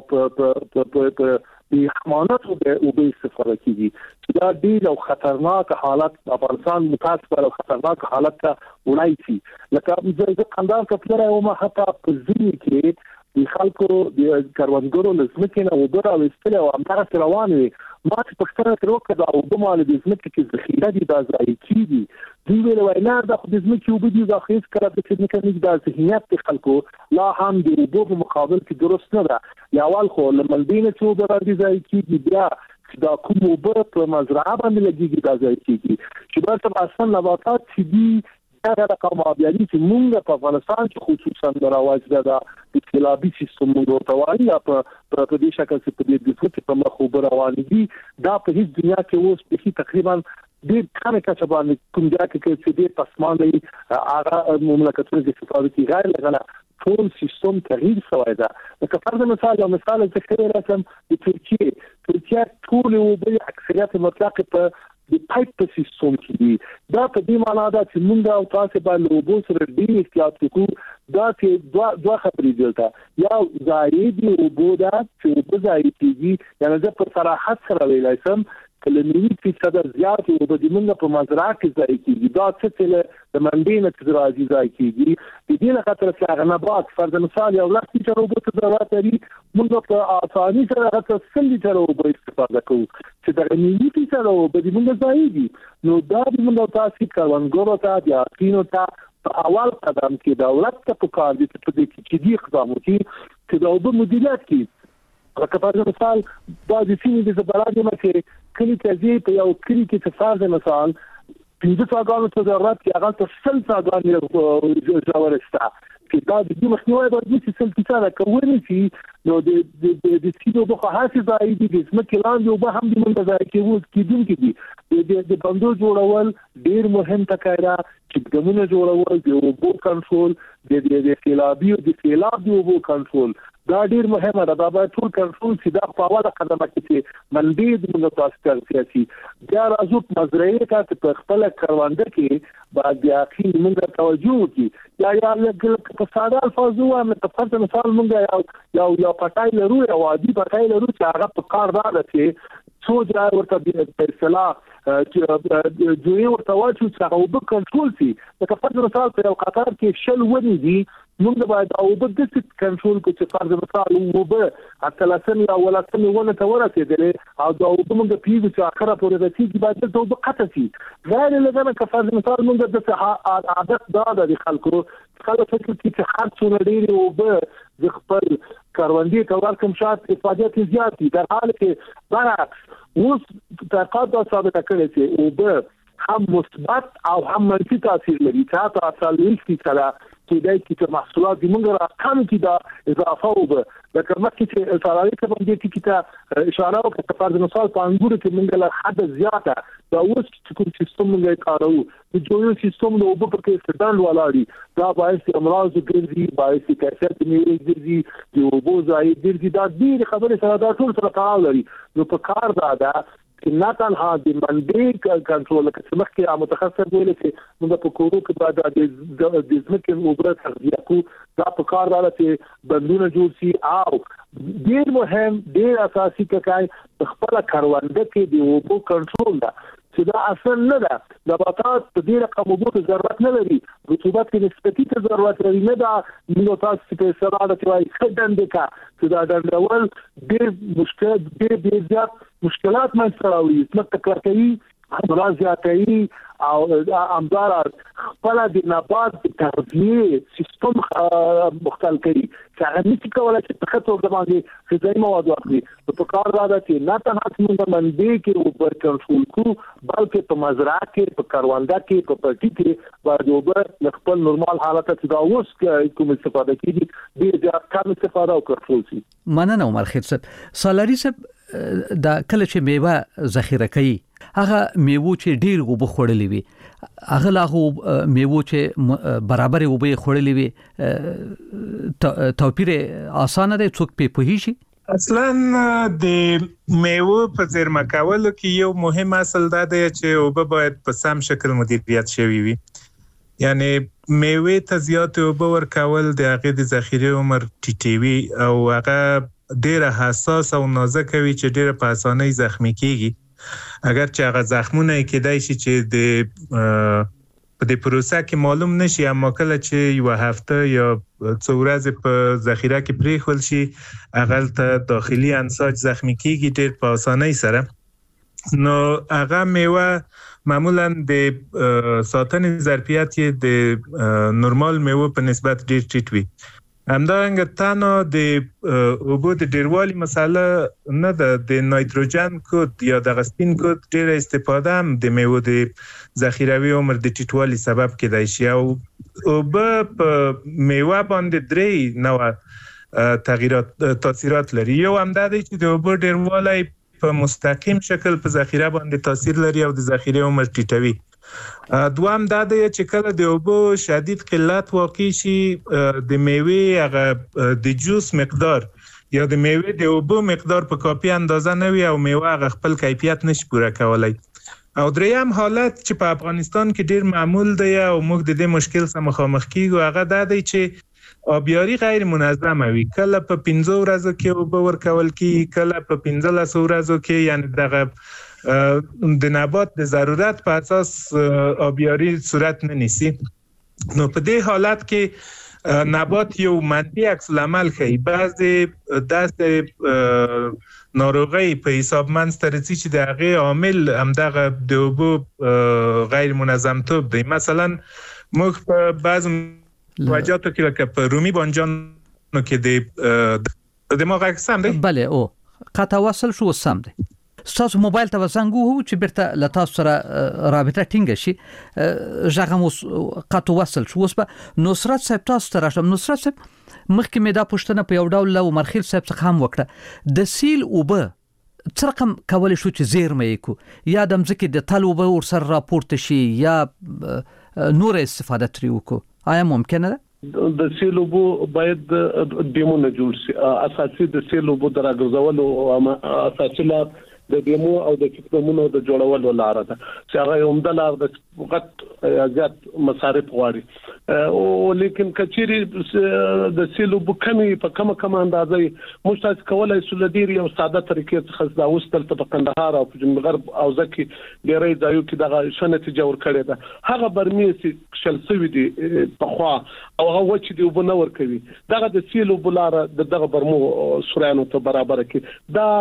په د حماناتو د اوبه استفاده کیږي دا ډیر او خطرناک حالت افغانستان متاسفانه او خطرناک حالت ته وړای شي لکه زه قندار کپلره او ما حتی په ځینې کې د خلکو د کاروانګرو لزمکه نه وبره او استل او امدار روانوي ما چې پښتنه تر وکړه دا اوبه مال د زمکه کې ذخیره دي دا ځای کیږي دوی ویل وینا د خو د زمکه اوبه دي دا خیس کړه د چې میکانیک د ذهنیت د خلکو لا هم د اوبو په مقابل کې درست نه ده یا اول خو لمنبینه چې اوبه راځي ځای کیږي بیا دا کوم اوبه په مزرعه باندې لګيږي دا ځای کیږي چې دا اصلا نباتات چې دي دا رقم ابياني چې موږ په افغانستان کې خصوصا د راوځ د کلابي سیستم موږ تواني په دې شکل چې په دې د فوت په مخ خبر رواني دي دا په هیڅ دنیا کې اوس په تقریبا ډېر کمه کچه باندې کوم ځای کې چې د پسمانه هغه مملکتونو د استفاده کې غیر لغنه ټول سیستم تغییر شوی دا لکه فرض مثال ذکر راځم د ترکیه ټول او د اکثریت مطلق په د پایپ سیستم کې دي دا په دې معنی ده چې موږ او تاسو باندې اوبو سره ډیر احتیاط وکړو دا چې دوه خبرې دي یا زاید اوبو دا چې په ځای کېږي یعنی د په صراحت سره ویلای سم کله 90% زیات او د دې په مزرعه کې ځای کېږي دا چې د منډینه چې راځي ځای کېږي د دې لپاره چې هغه نبات فرض مثال یو لاسي چروبو ته ضرورت لري موږ په اساني سره هغه سل چروبو استفاده کوو چې د 90% او د دې ځای دي نو دا د موږ تاسو کاروانګرو ته د اقینو ته په اول قدم کې دولت ته په کار دي چې د اقدام وکړي چې د اوبو مدیریت کې لکه په مثال د سیمې د زبرادي مکه کلی کې په یو کلی کې څه فرض مثال 15 څاګانو ته ضرورت کې هغه ته 100 څاګانې ضرورت کې دا د دې مخنیوي باندې چې څه څه کوي چې نو د سیدو په خاصه ځای دي چې مکه لاندې او به هم د منځ کې دي د بندو جوړول ډیر مهم تکایره چې ګمونه جوړول د اوبو کنټرول د سیلابي او د سیلاب د اوبو کنټرول دا ډیر مهمه ده. دا باید ټول کنټرول شي. دا په اوله قدمه کې منډې د متاسفر سیاسي بیا راځو مزرعه ته په خپل کروانده کې بعد یاخي موږ توجه وکړي یا لکه په ساده الفاظ وایم په فرض مثال موږ یو پټای لرو او عادي پټای لرو چې هغه په کار راځي چې څو ځای ورته د اصلاح چې جوړي ورته واچو چې هغه وب کنټرول شي. لکه فرض مثال په یو قطار کې شل ونی دي موږ باید او وب د کنټرول کو چې فرض مثال وب اکلاسن یا ولاسن ونه ته ورسېدل او دا وب موږ پیږو چې اخره پورې رسیدي باید د وب قطع شي. غیر لږه که فرض مثال موږ د عادت دا د خلکو فکر چې خرڅ لري وب د خپل کاروندې ته ورکم شات استفاده زیات دي در حال کې برعکس اوس تقاعد ثابت کړي چې او به هم مثبت او هم منفي تاثیر لري. تاسو اصل نشي کړه چې دای چې محصولات د موږ راکم کې دا اضافه وب لکه مخکې چې سرالي ته باندې کې تا اشاره وکړه فرض مثال په انګورو کې موږ له حد زیاته دا اوس چې کوم سیستم موږ کارو د جوړو سیستم نو په کې ستاند ولاري دا باعث امراض ګرځي باعث کیفیت میوه ګرځي د اوبو ځای ګرځي دا ډېر خبره سره دا ټول سره تړاو لري. نو په کار دا چې نه تنها د منډې کنټرول کې مخکې متخصص ویل چې موږ په کورو کې بعد د ځمکې اوبره تغذیه کو دا په کار دا چې بندونه جوړ شي او ډېر مهم ډېر اساسي کای خپل کارونده کې د اوبو کنټرول دا چې دا اصل نه ده. نباتات په دې رقم اوبو ته ضرورت نه لري رطوبت کې نسبتي ته ضرورت لري نه دا نو تاسو په سره دا چې وايي خدند کا چې دا ډول ډېر مشکل ډېر زیات مشکلات منځته راوړي مثل کلکې امراض زیاتوي او امدار خپل د نبات تغذیه سیستم مختل کوي چې هغه نشي کولای چې په خطر باندې غذایي مواد واخلي. په کار دا چې نه تنها موږ منډې کې او کنټرول کو بلکې په مزرعه کې په کارونده کې په پټي کې باید اوبه خپل نورمال حالت ته دا اوس کوم استفاده کیږي ډیر زیات کم استفاده او کنټرول شي. مننه عمر خیر صاحب. سالاری صاحب دا کله چې میوه ذخیره کوي هغه میوه چې ډیر وب خورلې وي هغه لاغه میوه چې برابر وب خورلې وي توپیر اسانه دی څوک په پوهیږي. اصلا د میوه په زیرمه کولو کې یو مهم اصل دا دی چې وب باید په سم شکل مدیریت شوی وي. یعنی میوه ته زیات وب ورکول د هغه د ذخیره عمر ټیټوي او هغه ډیره حساس او نازک وي چې ډیره په اسانۍ زخمی کیږي. اگر چې هغه زخمونه کېدای شي چې په دې پروسه کې معلوم نشي اما کله چې یو هفته یا څو ورځې په ذخیره کې پریښول شي هغه ته داخلي انساج زخمی کیږي ډېر په اسانۍ سره. نو هغه میوه معمولا د ساتنې ظرفیت د نورمال میوه په نسبت ډېر ټیټ وي. همدارنګه تنها د اوبو د ډیروالي مساله نه ده د نایتروجن کود یا د غسپین کود ډیره استفاده هم د میوه د ذخیروي عمر د ټیټوالي سبب کېدای شي او اوبه په میوه باندې درې نوع تاثیرات لري. یو هم دا دی چې د اوبو ډیروالی په مستقیم شکل په ذخیره باندې تاثیر لري او د ذخیره عمر ټیټوي. دوام دا دی چې کله د اوبو شدید قلت واقع شي د میوه هغه د جوس مقدار یا د میوه د اوبو مقدار په کافي اندازه نه وي او میوه هغه خپل کیفیت نشي پوره کولای. او دریم حالت چې په افغانستان کې ډیر معمول دی او موږ د دې مشکل سره مخامخ کیږو هغه دا دی چې آبیاری غیر منظم وي. کله په 15 ورځو کې اوبه ورکول کی کله په 15 ورځو کې یعنی دغه د نبات د ضرورت په اساس آبیاری صورت نه نیسي. نو په دې حالت کې نبات یو منفي عکس العمل کوي. بعضی داسې ناروغي په حساب منځته راځي چې د هغه عامل همدغه د اوبو غیر منظم توب دی. مثلا موږ په بعض وجاتو کې لکه په رومي بانجانو کې د دماغ سم دی بله او قطع وصل شو سم دی تاسو موبایل ته زنګ وو چې بیرته له تاسو سره رابطه ټینګه شي ژغم قطع وصل شو اوس په نصرت صاحب تاسو ته راشم. نصرت صاحب مخکې مې دا پوښتنه په یو ډول له مرخیل صاحب څخه هم وکړه د سیل اوبه څه رقم کولای شو چې زیرمه کو یا د مځکې د تل اوبه ور سره راپورته شي یا نور استفاده تری وکړو آیا ممکنه ده؟ د سیل اوبو باید دیمونه جوړ شي. اساسي د سیل اوبو دراګرځولو اساسي لار د دیمو او د چکمونو د جوړولو لار ده چې هغه عمده لار د فقط زیات مصارف غواړي او لیکن کچيري د سیلو بکمي په کومه اندازې مشتاق کولای سو لديري او ساده طریقې څخه دا وستل په قندهار او په جنوب غرب او ځکه ډېرې ځایو کې دغه شنه تجاور کړي ده هغه برمیسي شلسوي دي په خوا او هغه وچ دی وبنور کوي دغه د سیلو بلاره دغه برمو سورانو ته برابر کې دا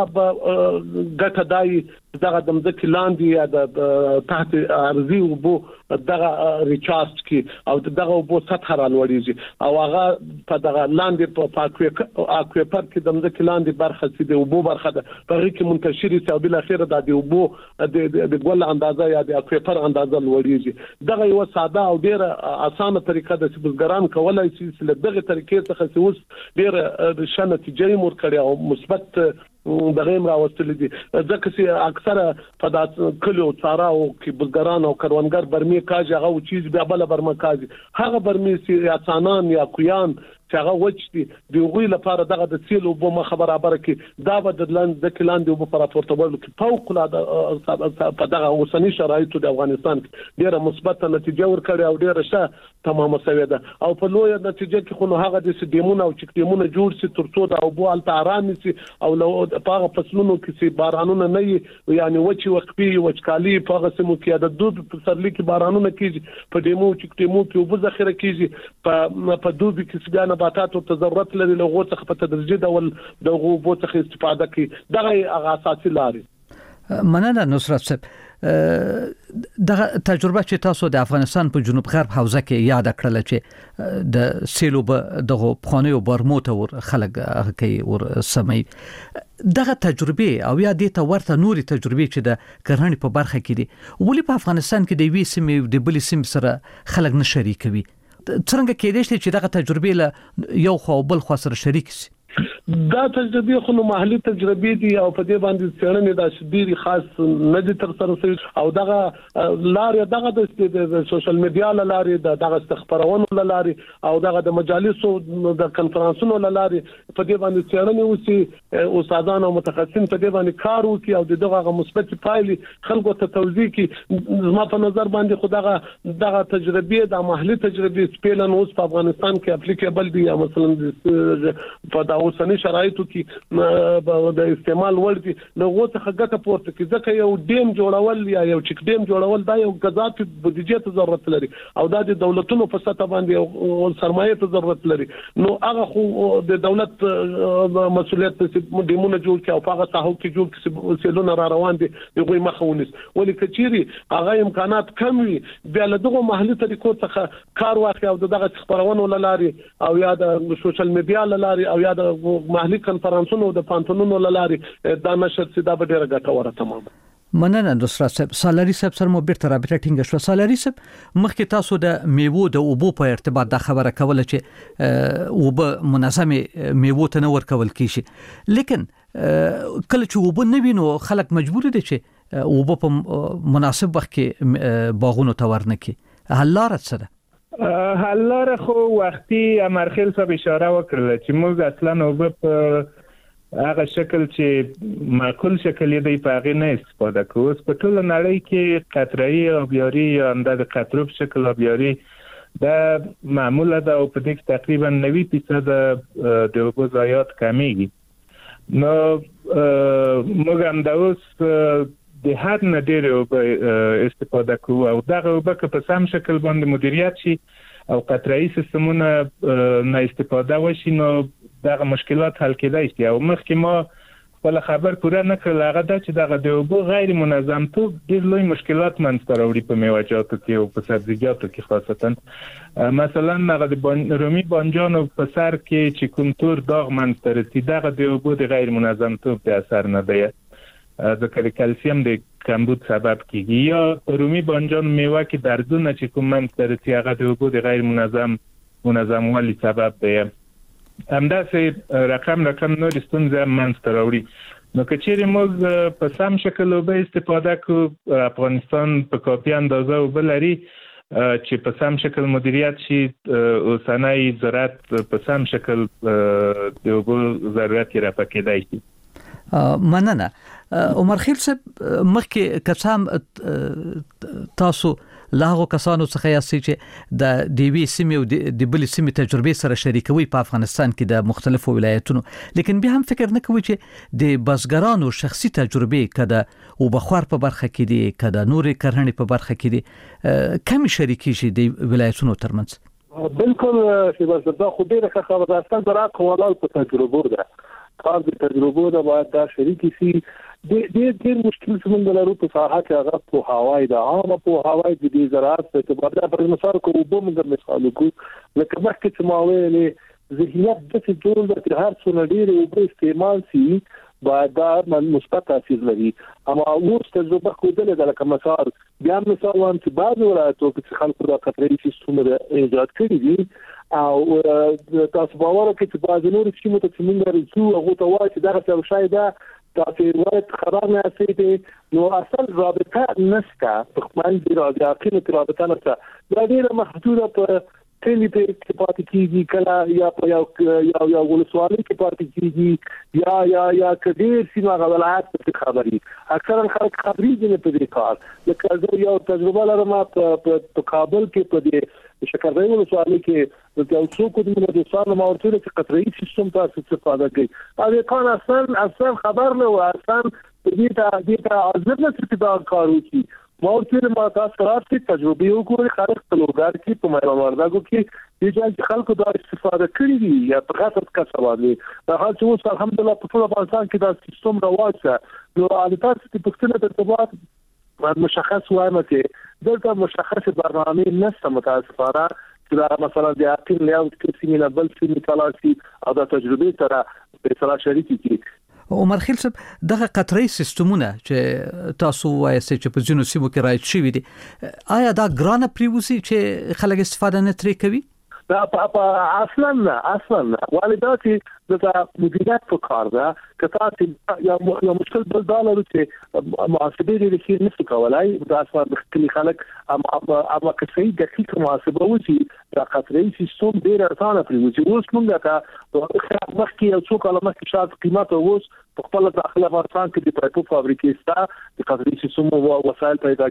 ګټه دای دغه د مځکې لاندې یا د تحت ارضي وبو دغه ریچارج کی او دغه وبو سطح رالوړيږي او هغه په دغه لاندې په اکویپر کې د مځکې لاندې برخه چې د وبو برخه ده په هغه کې منتشري او بل اخر د وبو د ګول اندازه یا د اکویپر اندازه لوړيږي دغه یو ساده او ډیره اسانه طریقه ده چې بزګران کولای شي چې دغه طریقې څخه اوس ډیره ښه نتیجې مور کړي او مثبت دغه راوستل دي ځکه چې اکثره په داس کلو څارا او کې بزګران او کروندګر برمي کاج هغه چیز بیا بل برمه کاج هغه برمي سي یا څانان یا کویان چې هغه وچ دي د غوي لپاره دغه د سیلو په مخه برابر کې دا به د لاند د کلاندې په پراتورتبل کې فوق العاده په دغه اوسنی شرایطو د افغانستان ډیره مثبت نتیجه ورکړي او ډیره ښه تمامه شوې ده او په لوی نتیجه کې خو هغه د سیمونه او چکټیمونه جوړ سي ترڅو د او بو الته آرام سي او لو په هغه فصلونو کې سي بارانونه نه یعنی وچی وقفي وچکالي په هغه سمو کې د دوب په سرلی کې بارانونه کیږي په دیمو چکټیمو کې وبو ذخیره کیږي په دوب کې څنګه نباتات او تضررات لري له غوڅ څخه په تدریجي ډول د غوبو څخه استفاده کوي دغه اساسي لاري. مننه نصرت صاحب دغه تجربه چې تاسو د افغانستان په جنوب غرب حوزه کې یاد کړل چې د سیلو دغه پخوانیو برمو ته ور خلک کوي ور سمي دغه تجربه او یا د ته ورته نوري تجربه چې د کرهڼې په برخه کې دي ولې په افغانستان کې د وی سیمې د بل سیمې سره خلک نه شریکوي څنګه کېدای شي چې دغه تجربه له یو خو بل خو سره شریک شي؟ دا تجربه خو محلي تجربه دي او په دې باندې څېړنې د شديري خاص نه دي تر سره شوی او دغه لارې دغه د سوشل میډیا لارې دغه استخبارونو لارې او دغه د مجالسو د کنفرانسونو لارې په دې باندې څېړنې وسی استادان او متخصصین په دې باندې کار وکړي او دغه مثبت پایلې خلکو ته توضیح کړي زما په نظر باندې خو دغه تجربه د محلي تجربه سپیلن اوس په افغانستان کې اپلیکیبل دي یا مثلا په اوسنی شرایطو کې د استعمال وړ دي نو څه ګټه پورته کې ځکه یو ډیم جوړول یا یو چک ډیم جوړول دا یو غذافي بودیجه ته ضرورت لري او دا د دولتونو په سطح باندې سرمایه ته ضرورت لري نو هغه خو د دولت مسؤلیت چې ډیمونه جوړ کړي او هغه ساحو کې جوړ کړي سیلونه را روان دي دغه مخاونس ولې کچيري هغه امکانات کم وي بیا له دغه محلي طریقو څخه کار واخلي او دغه خبرونو لاري او یا د سوشل میډیا لاري او یا د محلي کنفرانسونو د پانتونونو لاري دا نشر چې دا به ډیره ګټوره تمام. مننه نصرت صاحب. سالاري صاحب سره مو بیرته رابطه ټینګه شو. سالاري صاحب مخکې تاسو د میوو د اوبو په ارتباط د خبره کوله چې اوبه منظمه میوو ته نه ورکول کیږي لیکن کله چې اوبه نه وینو خلک مجبور دي چې اوبه په مناسب وخت کې باغونو ته ورنکي حل لار څه ده؟ حل لار خو وختي امرخیل صاحب اشاره وکړه چې موږ اصلا اوبه په هغه شکل چې معقول شکل دی په هغه نه استفاده کوو په ټول نړۍ کې قطره‌ای آبیاری یا د قطرو په شکل آبیاری دا معموله ده او په دې کې تقریبا 90% د اوبو ضایعات کمیږي نو موږ هم د اوس د هر نه ډېر استفاده کوو او دغه اوبه که په سم شکل باندې مدیریت شي او قطره‌ای سیستمونه نه استفاده وشي نو دغه مشکلات حل کېدای شي او مخکې ما خپل خبر پوره نه کړل. هغه دا چې دغه د اوبو غیر منظمتوب ډېر لوی مشکلات منځته راوړي په میوه‌جاتو کې او په سبزیجاتو کې خاصتا. مثلا هغه د رومي بانجانو په سر کې چې کوم تور داغ منځته راځي دغه د اوبو د غیر منظمتوب د اثر نه دی، ځکه کلسیم د کمبود سبب کیږي. یا رومي بانجان میوه کې دردونه چې کوم منځته راځي هغه د اوبو د غیر منظموالي سبب دی. همداسې رقم نور ستونزې منځته راوړي. نو که چیرې موږ په سم شکل اوبه استفاده کړو، افغانستان په کافي اندازه اوبه لري چې په سم شکل مدیریت شي، اوسنی زراعت په سم شکل د اوبو ضرورت یې رفع کېدای شي. مننه. عمر خیل صاحب، مخکې کسان تاسو لاغو کسانو څخه یاستئ چې د دیوی سیمې او د بلې سیمې تجربې سره شریکوي په افغانستان کې د مختلفو ولایتونو، لیکن بیا هم فکر نه کوي چې د بزګرانو شخصي تجربې کده او بخوار په برخه کې دي کده نورې کرهڼې په برخه کې دي کم شریکي شي د ولایتونو ترمنځ؟ بالکل چې دا خو ډیره خبره ده. افغانستان زراعت کومال په تجربه ده، کار د تجربه ده، باید دا شریکي شي. ډېر مشکل څنګه لرو په ساحه کې هغه په هوای ده، عامه په هوای د زراعت په اعتبار ده. پر مثال کوو به موږ مثال وکړو لکه مخکې چې ما ویلې ذهنیت د څه جوړ د هر څو نړۍ او استعمال سي باید دا مثبت تاثیر لري. اما اوس تجربه کوله د لکه مثال بیا مثال وان چې بعض ولایتو کې خلکو د خطرې سیستم ایجاد کړی دي او تاسو باور کوئ چې بعض نور سیمو ته څنګه رسو هغه ته وایي چې دا څه شای ده تاسو ورته خبر نه اسئ نو اصل رابطه نشته په خپل دی راځي رابطه نشته. دا ډیره محدوده په کلی په پاتې کیږي کله یا په یو ولسوالۍ کې پاتې کیږي یا کډیر سیمه غوالات په خبري اکثرا خلک خبري دي په دې کار. لکه یو تجربه لرم په کابل کې په دې شکردای ولسوالۍ کې د څوک د مدرسانو ماورته چې قطري سیستم تاسو استفاده کوي. دا کان اصلا خبر نه و، اصلا دې ته حاضر نه چې دا کار وکړي. ما تاسو راځي تجربه وکړئ خلک تلوګار کې په مېرمرداګو کې د ځان خلکو دا استفاده کړی دي یا په خاطر کسبالي. دا حال چې اوس الحمدلله په ټول افغانستان کې دا سیستم رواج ده. نو عادت چې په څه ارتباط مشخص وایم چې دلته مشخص برنامه نشته متاسفانه چې مثلا د اقل لیاوت کې سیمه بل سیمه تلاشي او دا تجربه سره په سره شریک کی. عمر خیل صاحب، دغه قطري سیستمونه چې تاسو وایي چې په ځینو سیمو کې رایج شوي دي، آیا دا ګرانه پریوزي چې خلک استفاده نه ترې کوي؟ اصلا نه والداتي د مدیریت په کار ده. کتاسي یا مشکل بل دا لري چې محاسبه دې کې نشي کولای دا اثر د کلی خلک اما که صحیح دقیق محاسبه وشي دا قطري سیستم ډیر ارزانه پریوزي. اوس موږ ته مخکې یو څو کاله مخکې شاید قیمت اوس په خپل داخله افغانستان کې د پایپو فابریکې ستا د قطري سیستم او وسایل پیدا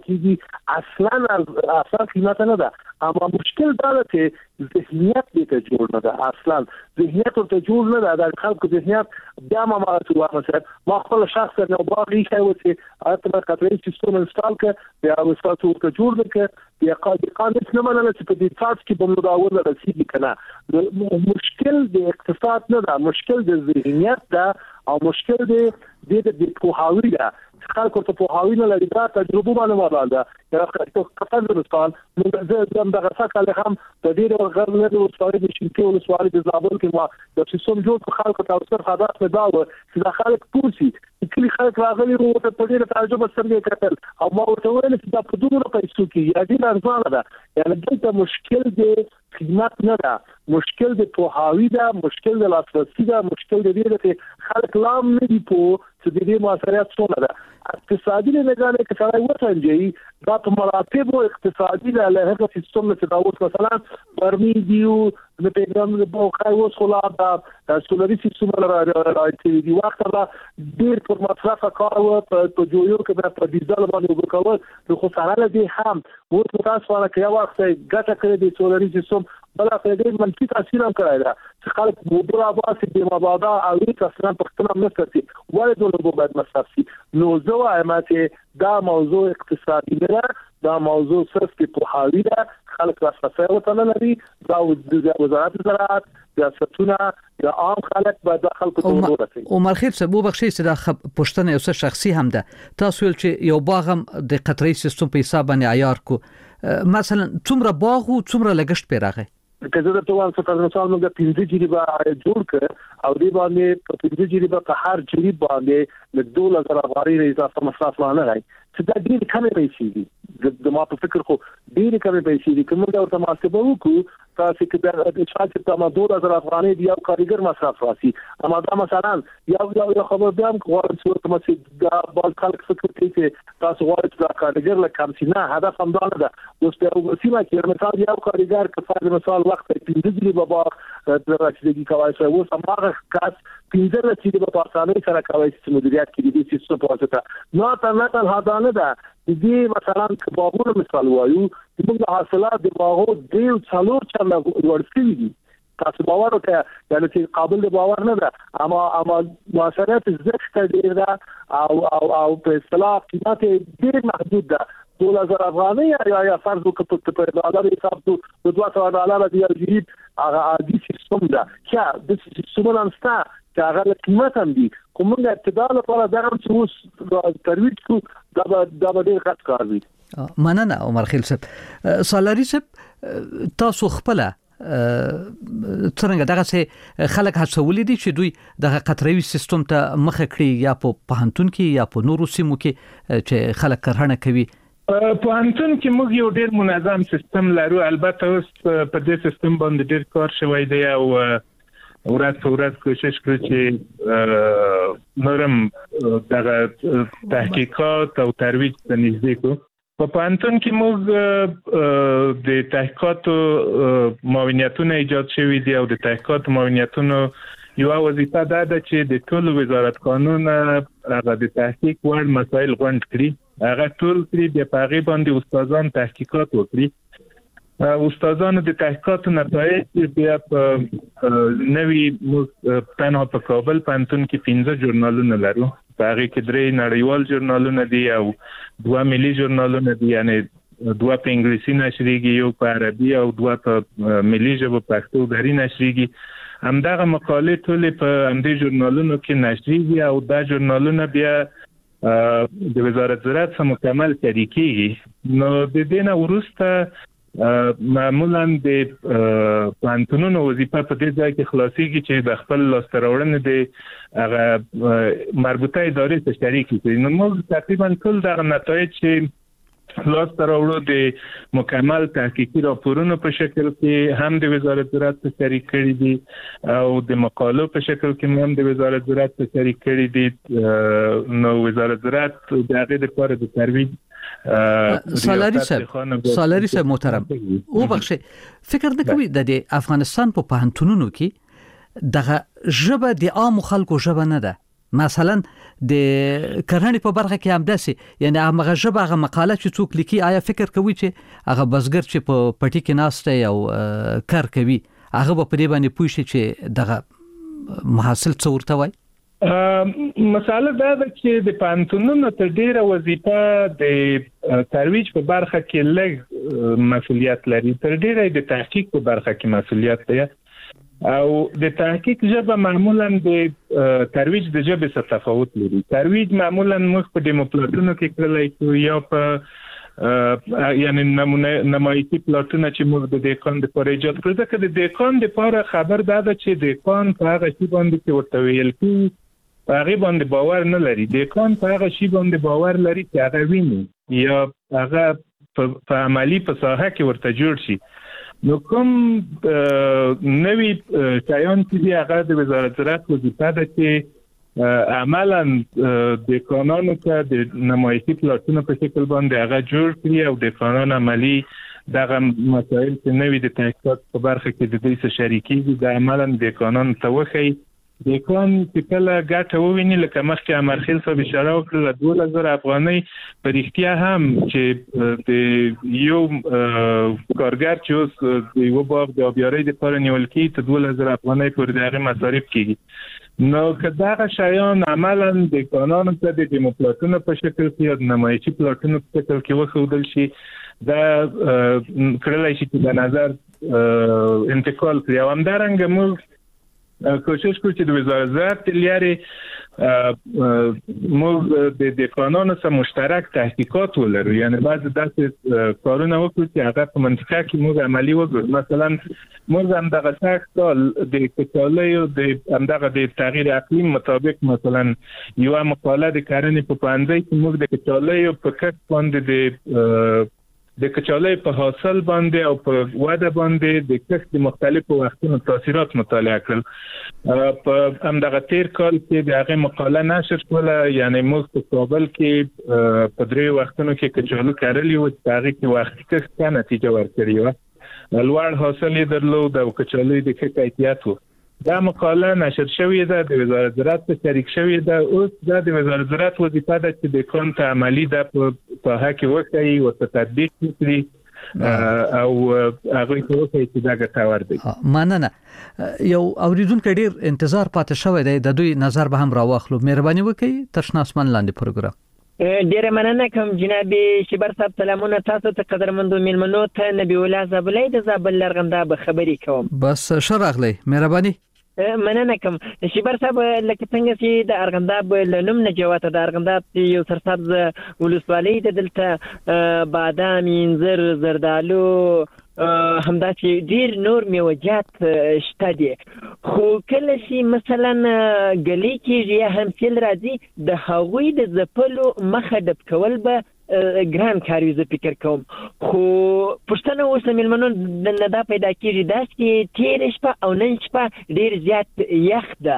کیږي. اصلا قیمت نه ده، اما مشکل دا ده چې ذهنیت دې ته جوړ نه ده. اصلا ذهنیت ته جوړ نه ده، د خلکو ذهنیت بیا ما خپل شخص نه باغی کوي چې اته قطري سیستم انسټال کړ بیا وساتو ته جوړ کړ بیا قانون نه منل چې په دې تاسو کې بمداول رسیدي کنه. مشکل د اقتصاد نه ده، مشکل د ذهنیت ده او مشکل د پوهاوی ده. خلکو ته پوهاوی نه لري، دا تجربه باندې ولاړه ده. یا کفن مثال موږ دغه څه هم د دې غیر نه وسوالې د شینکي ولسوالۍ د زابل کې ما د سیستم جوړ خلکو ته اوسر خدمات نه داو چې د خلک پوسی کلی خلک راغلي وو ته په ډیره تعجب سره کتل او ما ورته ویل چې دا په دومره پیسو کې یا ډیر ارزانه ده. یعنی دلته مشکل دی قیمت نه ده، مشکل د پوهاوی ده، مشکل د لاسرسي ده، مشکل د دې چې خلک لام نه دی په چې د دې موثریت څونه ده. اقتصادي لګانې کې سره وڅنځي دا په مراتب او اقتصادي له هغه سیستم چې دا اوس مثلا برمی دیو د پیغام د بوخای اوس خلا دا سولري سیستم راځي دی وخت دا ډیر پر مصرف کار او په جوړو کې په ډیزل باندې وکول نو خو سره دې هم اوس تاسو سره کې وخت ګټه کړې د سولري سیستم بل افغان منفي تاثیر هم کړی دا چې خلک موضوع آباد دي مبادا او اصلا پښتنه نه کوي ولې دغه باید مصرف شي. نو زه وایم چې دا موضوع اقتصادي نه دا موضوع صرف په پوهاوی ده. خلک راځي وطن لري دا وزارت زراعت سیاستونه د عام خلک به د خلکو ته ورسي. عمر خیل صاحب وبخښئ چې دا پښتنه یو څه شخصي هم ده. تاسو ول چې یو باغ هم د قطري سیستم په حساب باندې عیار کو، مثلا څومره باغ او څومره لګښت پیراغه؟ که زه درته وایم چې مثال موږ 15 جریبه جوړ کړ او دې باندې په 15 جریبه په هر جریب باندې له 2000 افغانۍ نه اضافه مصرف نه لري چې دا ډېر کمې پیسې دي. د ما په فکر خو ډېر کمې پیسې دي. کوم دا ورته محاسبه وکړو تاسو کې د چې تاسو 2000 افغانۍ دی یو کارګر مصرف راسي، اما دا مثلا یو خبر بیا هم غواړم چې ورته چې دا باز خلک فکر کوي چې تاسو غواړئ چې دا کارګر له کم سي. نه، هدف هم دا نه ده. اوس په یو سیمه کې مثال یو کارګر که فرض مثال وخت 15 جریبه باغ د رسیدګي کوي چې اوس هغه کس 15 جریبه په اسانۍ سره کوي چې مدیریت کړي دي سیستم په واسطه. نه تنها نه ده دې مثلا باغونو مثال وایو چې موږ حاصلات د باغو دیو څلور چنده ورسېږي دي. تاسو باور وکړئ یعنی چې قابل د باور نه ده، اما مؤثریت زښت ډیر ده او په اصطلاح قیمت ډیر محدود ده. 2000 افغانۍ یا فرض وکړو په ډالر حساب د 200 ډالر دی یو جریب هغه عادي سیستم ده چې د سیستمونو نستا چې هغه قیمت هم دي. کومه ابتدا لپاره دا هم چې اوس ترویج کو دا به ډیر غټ کار وي. مننه عمر خیل صاحب. سالاری صاحب تاسو خپل څنګه دغه څه خلک هڅولې دي چې دوی د قطروي سیستم ته مخه کړي یا په پهنتون کې یا په نورو سیمو کې چې خلک کرهنه کوي؟ په انتون کې موږ یو ډیر منظم سیستم لرو. البته اوس په دې سیستم باندې ډیر کار شوی دی او ورځ په ورځ کوشش کوي چې نورم دغه تحقیقات او ترویج ته نږدې کو. په پانتون کې موږ د تحقیقاتو معاونیتونه ایجاد شوي دي او د تحقیقاتو معاونیتونو یو وظیفه ده چې د ټولو وزارت قانون هغه د تحقیق وړ مسایل غونډ کړي، هغه ټول کړي، بیا په هغې باندې استادان تحقیقات وکړي. استادانو د تحقیقاتو نتایج بیا په نوي تنها په کابل پانتون کې 15 ژورنالونه لرو. په هغې کې 3 نړیوال ژورنالونه دي او 2 ملي ژورنالونه دي، یعنی 2 په انګلیسي نشریږي، یو په عربي او 2 په ملي ژبه پښتو غری نشریږي. همدغه مقالې ټولې په همدې ژورنالونو کې نشریږي او دا ژورنالونه بیا د وزارت زراعت سره مکمل شریکېږي. نو د دې نه وروسته معمولا د پانتونونو وظیفه په دې ځای کې خلاصيږي چې د خپل لاسته راوړنې د هغه مربوطه ادارې سره شریک کړي. نو موږ تقریبا ټول دغه نتایج چې لاسته راوړو د مکمل تحقیقي راپورونو په شکل کې هم د وزارت زراعت سره شریک کړي دي او د مقالو په شکل کې هم د وزارت زراعت سره شریک کړي دي. نو وزارت زراعت د هغې لپاره د ترویج سالاری صاحب محترم او بخښه فکر نه کوي د افغانستان په پهنتونونو کې دغه ژبه د عام خلکو ژبه نه ده؟ مثلا د کرهڼې په برخه کې هم داسې، یعنی هغه ژبه هغه مقاله چې څوک لیکي، آیا فکر کوي چې هغه بزګر چې په پټي کې ناسته او کار کوي هغه په دې باندې پوه شي چې دغه محصول څه ورته وایي؟ مساله دا ده چې د پانتونونو تر ډیره وظیفه د ترویج په برخه کې لږ مسؤلیت لري، تر ډیره د تحقیق په برخه کې مسؤلیت دی او د تحقیق ژبه معمولا د ترویج د ژبې سره تفاوت لري. ترویج معمولا موږ په ډیموپلاتونو کې کړلی شو یا په یعنی نمایشي پلاټونه چې موږ د دیکان لپاره ایجاد کړو. ځکه د دیکان لپاره خبر دا ده چې دیکان په هغه شي باندې چې ورته ویل کېږي په هغې باندې باور نه لري. دیکان په هغه شي باندې باور لري چې هغه ویني یا هغه په عملي په ساحه کې ورته جوړ شي. نو کوم نوی شایان چې هغه د وزارت زراعت وظیفه ده چې عملا د قانونو ته د نمایشي پلاټونو په شکل باندې هغه جوړ کړي او د قانون عملی دغه مسایل چې نوی د تحقیقات په برخه کې د دې سره شریکېږي د عملا د قانون ته وښیي. د قانون چې کله ګټه وویني لکه مخکې امرخیل صاحب اشاره وکړه 2000 افغانۍ په رښتیا هم چې د یو کارګر چې اوس د یو باغ د آبیارۍ لپاره نیول کېږي ته 2000 افغانۍ پورې د هغې مصارف کېږي. نو که دغه شیان عملا د قانون ته د ډیموپلاتونو په شکل کې یا د نمایشي پلاټونو په شکل کې وښودل شي دا کړلای شي چې د نظر انتقال کړي او همدارنګه موږ کوشش کوو چې د وزارت زراعت لارې موږ د قانون سره مشترک تحقیقات ولرو، یعنی بعض داسې کارونه وکړو چې هغه په منطقه کې موږ عملی وګورو. مثلا موږ هم دغه سال د کچالو د همدغه د تغییر اقلیم مطابق مثلا یو مقاله د کرنې په پوهنځي کې موږ د کچالو په کښت باندې د کچالو په حاصل باندې او په وده باندې د کښت د مختلفو وختونو تاثیرات مطالعه کړل. په همدغه تیر کال کې د هغه مقاله نشر شوه، یعنی موږ په کابل کې په 3 وختونو کې کچالو کرلی و چې هغه کې وختي کښت نتیجه ورکړې و، لوړ حاصل یې درلود او کچالو د ښه کیفیت و. دا مقاله نشر شوې ده، د وزارت زراعت ته شریک شوې ده. اوس دا د وزارت زراعت وظیفه ده چې د کان ته عملی ده په ساحه کې وکړي او تطبیق کړي او هغه ته وکړي چې دا ګټور دی. مننه. یو اوریدونکو ډیر انتظار پاتې شوی دی، د دوی نظر به هم راوخلو. مهرباني وکړئ تشنا اسمان لاندې پروګرام. ډیر مننه کوم جناب شبر صاحب. سلامونه تاسو ته قدرمنو میلمنو ته. نبی الله زابلې د زابل لرغنده به خبري کوم. بس شراغلی مهرباني. مننه کوم شبر صاحب. لکه څنګه چې د ارغنداب لنوم نه جوات د ارغنداب یو سرسبز ولسوالۍ د دلته بادام، انځر، زردالو همدا چې ډیر نور میوجات شته دي، خو کله چې مثلا ګلی کېږي یا همسیل راځي د هغوی د ځپلو مخه ډب کول به ګران کار وي، زه فکر کوم. خو پښتنه اوس میلمنو نه دا پیدا کېږي داسې تېره شپه او نن شپه ډیر زیات یخ ده.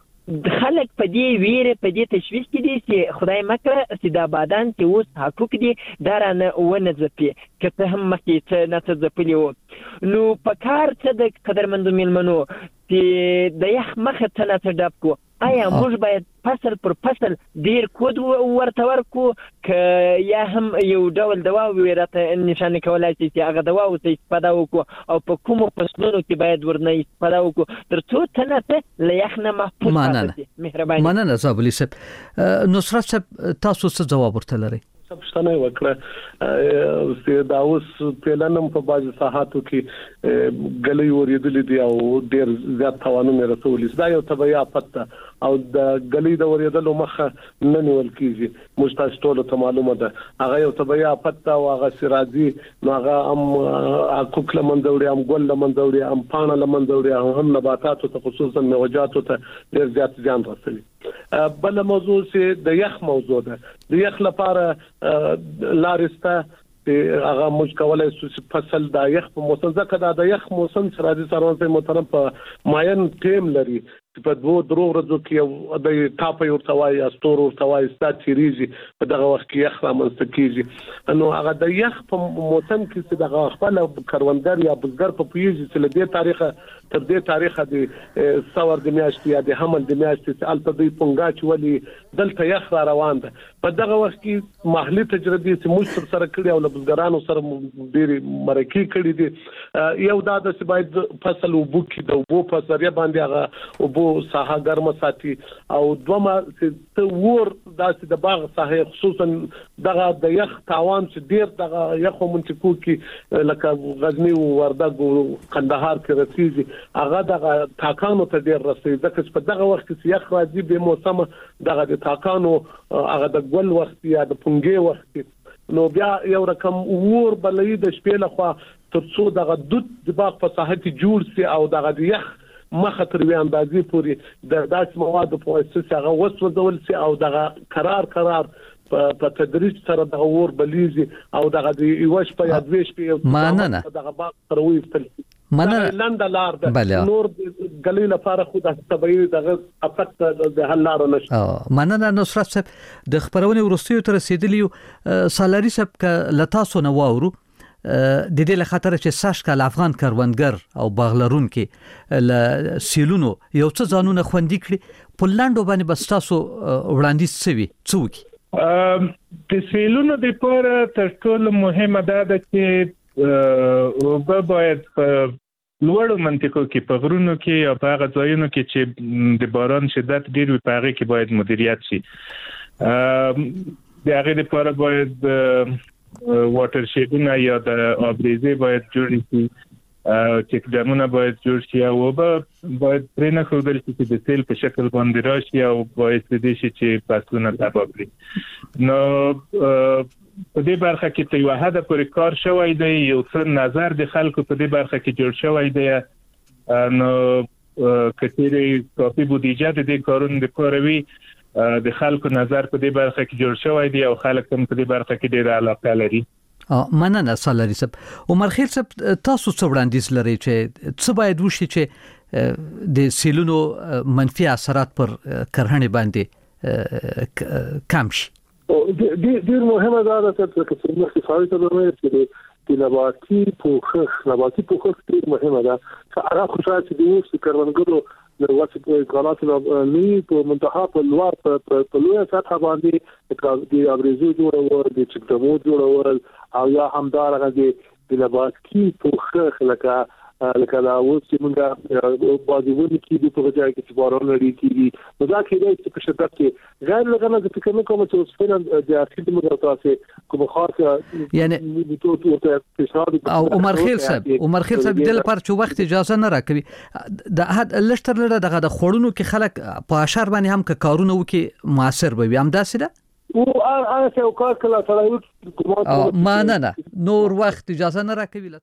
خلک په دې ویره په دې تشویش کې دي چې خدای مکړه چې دا بادان چې اوس حقوق دي دا رانه ونه ځپي، که څه هم مخکې څه نه څه ځپلي وو. نو په کار څه د قدرمندو میلمنو چې د یخ مخه څه نه څه ډب کو. آیا موږ باید فصل پر فصل ډیر کود ورته ورکو که یا هم یو ډول دوا ورته نشانه کولای شي چې هغه دوا او استفاده وکړو او په کومو فصلونو کې باید ورنه استفاده وکړو ترڅو څنګه له یخ نه محفوظ پاتې؟ مهرباني. مننه زابلی صاحب. نصرت صاحب تاسو څه جواب ورته لرئ؟ پښتنه وکړه چې دا اوس پلانم په بازي ساحاتو کې غلې ورېدلې دي او ډېر زیات توانونه رسولې. دا یو طبيعي آفت او د غلې د ورېدلو مخه نه نیول کیږي. مستاش ټول ته معلومه ده هغه یو طبيعي آفت او هغه سرازي نو هغه حقوق لمنځوري هم ګل لمنځوري هم پانه لمنځوري هم نباتاتو ته خصوصا میوجاتو ته ډېر زیات ځان رسوي. بل موضوع چې د یخ موضوع ده. د یخ لپاره لارسته هغه موږ کولای شو چې فصل د یخ په موسم ځکه دا د یخ موسم سره د سروان په محترم په ماین ټیم لري په 2-3 ورځو کې د ټاپي ورتوای استور ورتوای ستاتيریږي په دغه وخت کې یخ رامنځته کیږي. نو هغه د یخ په موسم کې چې دغه خپل کروندګر یا بزګر په پیږي چې له دې تاریخه تر دې تاریخه د څور د میاشتې یا د حمل د میاشتې الته د پونګاچ ولي دلته یخ را روان ده. په دغه وخت کې محلي تجربې چې موږ سره کړی او له بزګرانو سره ډېری مرکې کړې دي. یو دا د باید فصل وبو کې د وبو په ذریعہ باندې هغه وبو ساحه ګرمه ساتي او دومره چې ور داسې د باغ ساحه خصوصا دغه د یخ تاوان چې ډیر دغه یخ منطقو کې لکه غزنی او وردګ او قندهار کې رسیږي هغه دغه تاکانو ته ډیر رسیږي ځکه چې په دغه وخت کې یخ راځي به موسم دغه د تاکانو هغه د ګل وخت یا د پنګي وخت نو بیا یو رقم ور بلې د شپې لخوا ترڅو دغه دود د باغ په ساحه کې جوړ سي او دغه یخ مخه تر وی اندازې پوري د داس مواد په واسطه هغه وسوځول سي او دغه قرار په تدریج سره د اور بلیزي او دغه د یوش په یادويش په دغه باغ تروي فتل مننه لاندلار ده نور غلیل لپاره خو د طبيعي دغه افت د حل لار نشته. مننه نصرت صاحب. د خبرونه ورستیو تر رسیدلی سالاري صاحب ک لتاسو نو واورو د دې له خاطر چې ساشکل افغان کاروانګر او باغلرون کې ل سیلونو یو څه ځانونه خوندې کړي په لاندو باندې بستاسو وړاندیز سوي څوک د سیلونو د لپاره تر ټولو مهمه ده چې باید لوړو منطقو کې په غرونو کې او په هغه ځایونو کې چې د باران شدت ډیر وي په هغه کې باید مدیریت شي. د هغه لپاره باید واټرشیدونه یا د آبریزه باید جوړ شي، چک ډیمونه باید جوړ شي او باید پرې نه ښودل شي چې د سیل په شکل باندې راشي او باعث دي چې فصلونه تباه کړي. نو په دې برخه کې ته یو هدف پرې کار شوی دی، یو څه نظر د خلکو په دې برخه کې جوړ شوی دی. نو کثیرې کافي بودیجه د دې کارونو لپاره وي، د خلکو نظر په دې برخه کې جوړ شوی دی او خلک هم په دې برخه کې ډېر علاقه لري. مننه سالاري صاحب. عمر خیل صاحب، تاسو څه وړاندیز لرئ چې څه باید وشي چې د سیلونو منفي اثرات پر کرهڼې باندې کم شي؟ ډېر مهمه ده چې څنګه استفاده کوي چې نباتي پوښښ ډېر مهمه ده. هغه خوشاله چې د اوس کروندګرو د واسطه کاراتو نه په منتها په لوړ په لوړه سطح باندې د ابریزو جوړول، د چکدمو جوړول او یا همدارنګه د نباتي پوښښ لکه دا اوس چې موږ باندې کې د په ځای کې باران لري کیږي. نو دا کې چې په شدت کې غیر لغنه د فکر نه کوم چې اوس فعلا د اخیری مدرسه کوم خاصه یعنی او عمر خیل صاحب د لپاره چې وخت اجازه نه راکوي د حد لشتر لره دغه خورونو کې خلک په اشر باندې هم کارونه وکي موثر وي. هم داسې ده او هغه څه کار کله تلایو مننه نور وخت اجازه نه راکوي.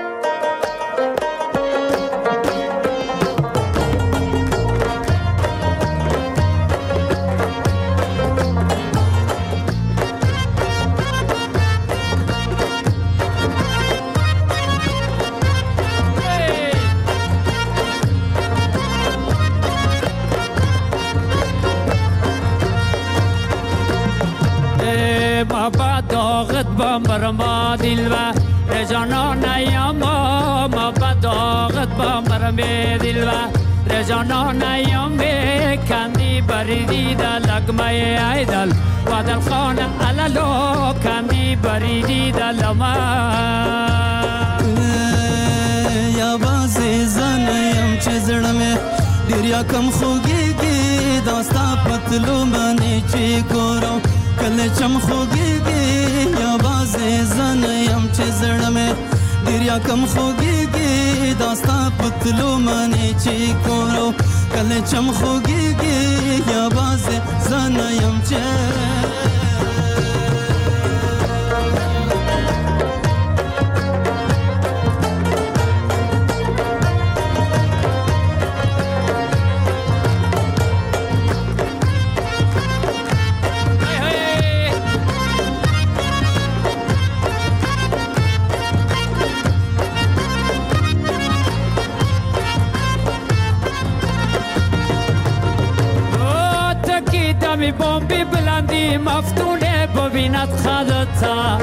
داغت بامبرما دلوا رجانان ایاما ما بداغت بامبرما دلوا رجانان ایاما کندی بریدی دا لگمه ایدل و دل خان علالو کندی بریدی دا لما یا بازی زنیم چه زرمه دیریا کم خوگیگی داستا پتلو منی چی گورو کله چم خوگیگی یا بازی زنیم چه زرمه دیریا کم خوگیگی داستا پتلو منی چی گورو کله چم خوگیگی یا بازی زنیم چه می بمبی بلندی مفتونه ببیند خدتا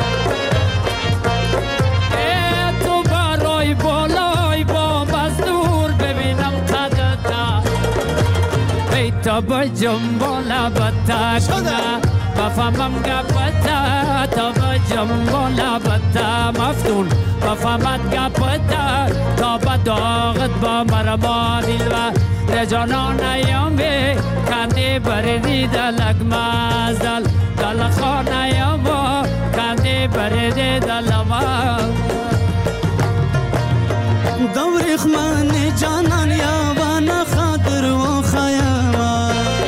تو برای بالای بمب از دور ببینم خدتا ای تا با جنبالا بتا کنه بفهمم گپتا تا با جنبالا بتا مفتون بفهمت گپتا تا با داغت با مرما دیلوه رجانان ایامی کندی بریدی دلگ مازدل دل خان ایاما کندی بریدی دلما دوری خمان جانان یاوانا خاطر و خیاما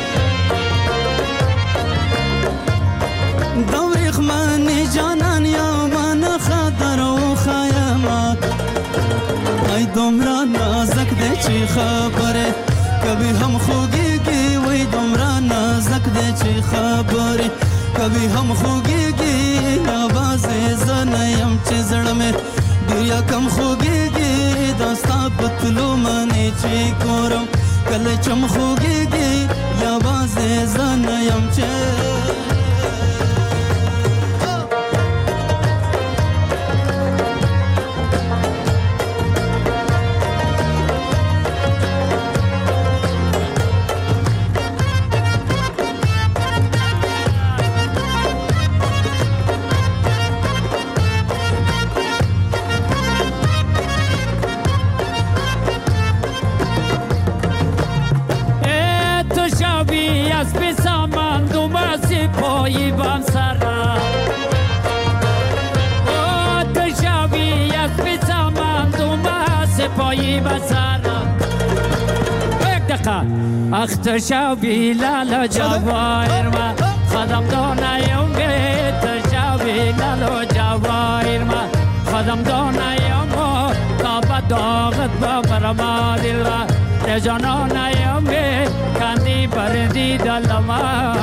دوری خمان جانان یاوانا خاطر و خیاما ای دمرا نازک ده چی خبره کبھی ہم خوگیگی وی دمرا نازک دے چی خبری کبھی ہم خوگیگی آواز زنیم چی زڑمے دیا کم خوگیگی داستا پتلو منی چی کورم کل چم خوگیگی آواز زنیم چی جدایی بسارا یک دقیقه اختشا بیلال جواهر ما خدم دانایم اختشا بیلال جواهر ما خدم دانایم کابا داغت با برما دل را رجانانایم کاندی بردی دلما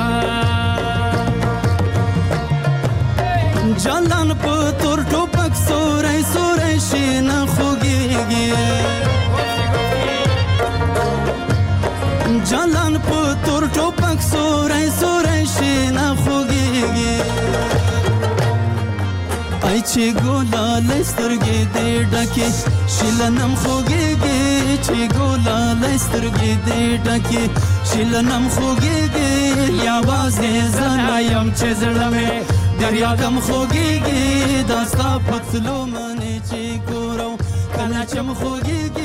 جلان پتور ټوپک سورای سورای شین خوږیږي جلان پتور ټوپک سورای سورای شین خوږیږي ای چې ګولا لسترګې دې ډکه شلنم خوږیږي چې ګولا لسترګې دې ډکه شلنم خوږیږي یا بازه زنایم چې زړمه دریا کم خوږیږي داستا پتلو منې چې ګورو کله چې م خوږیږي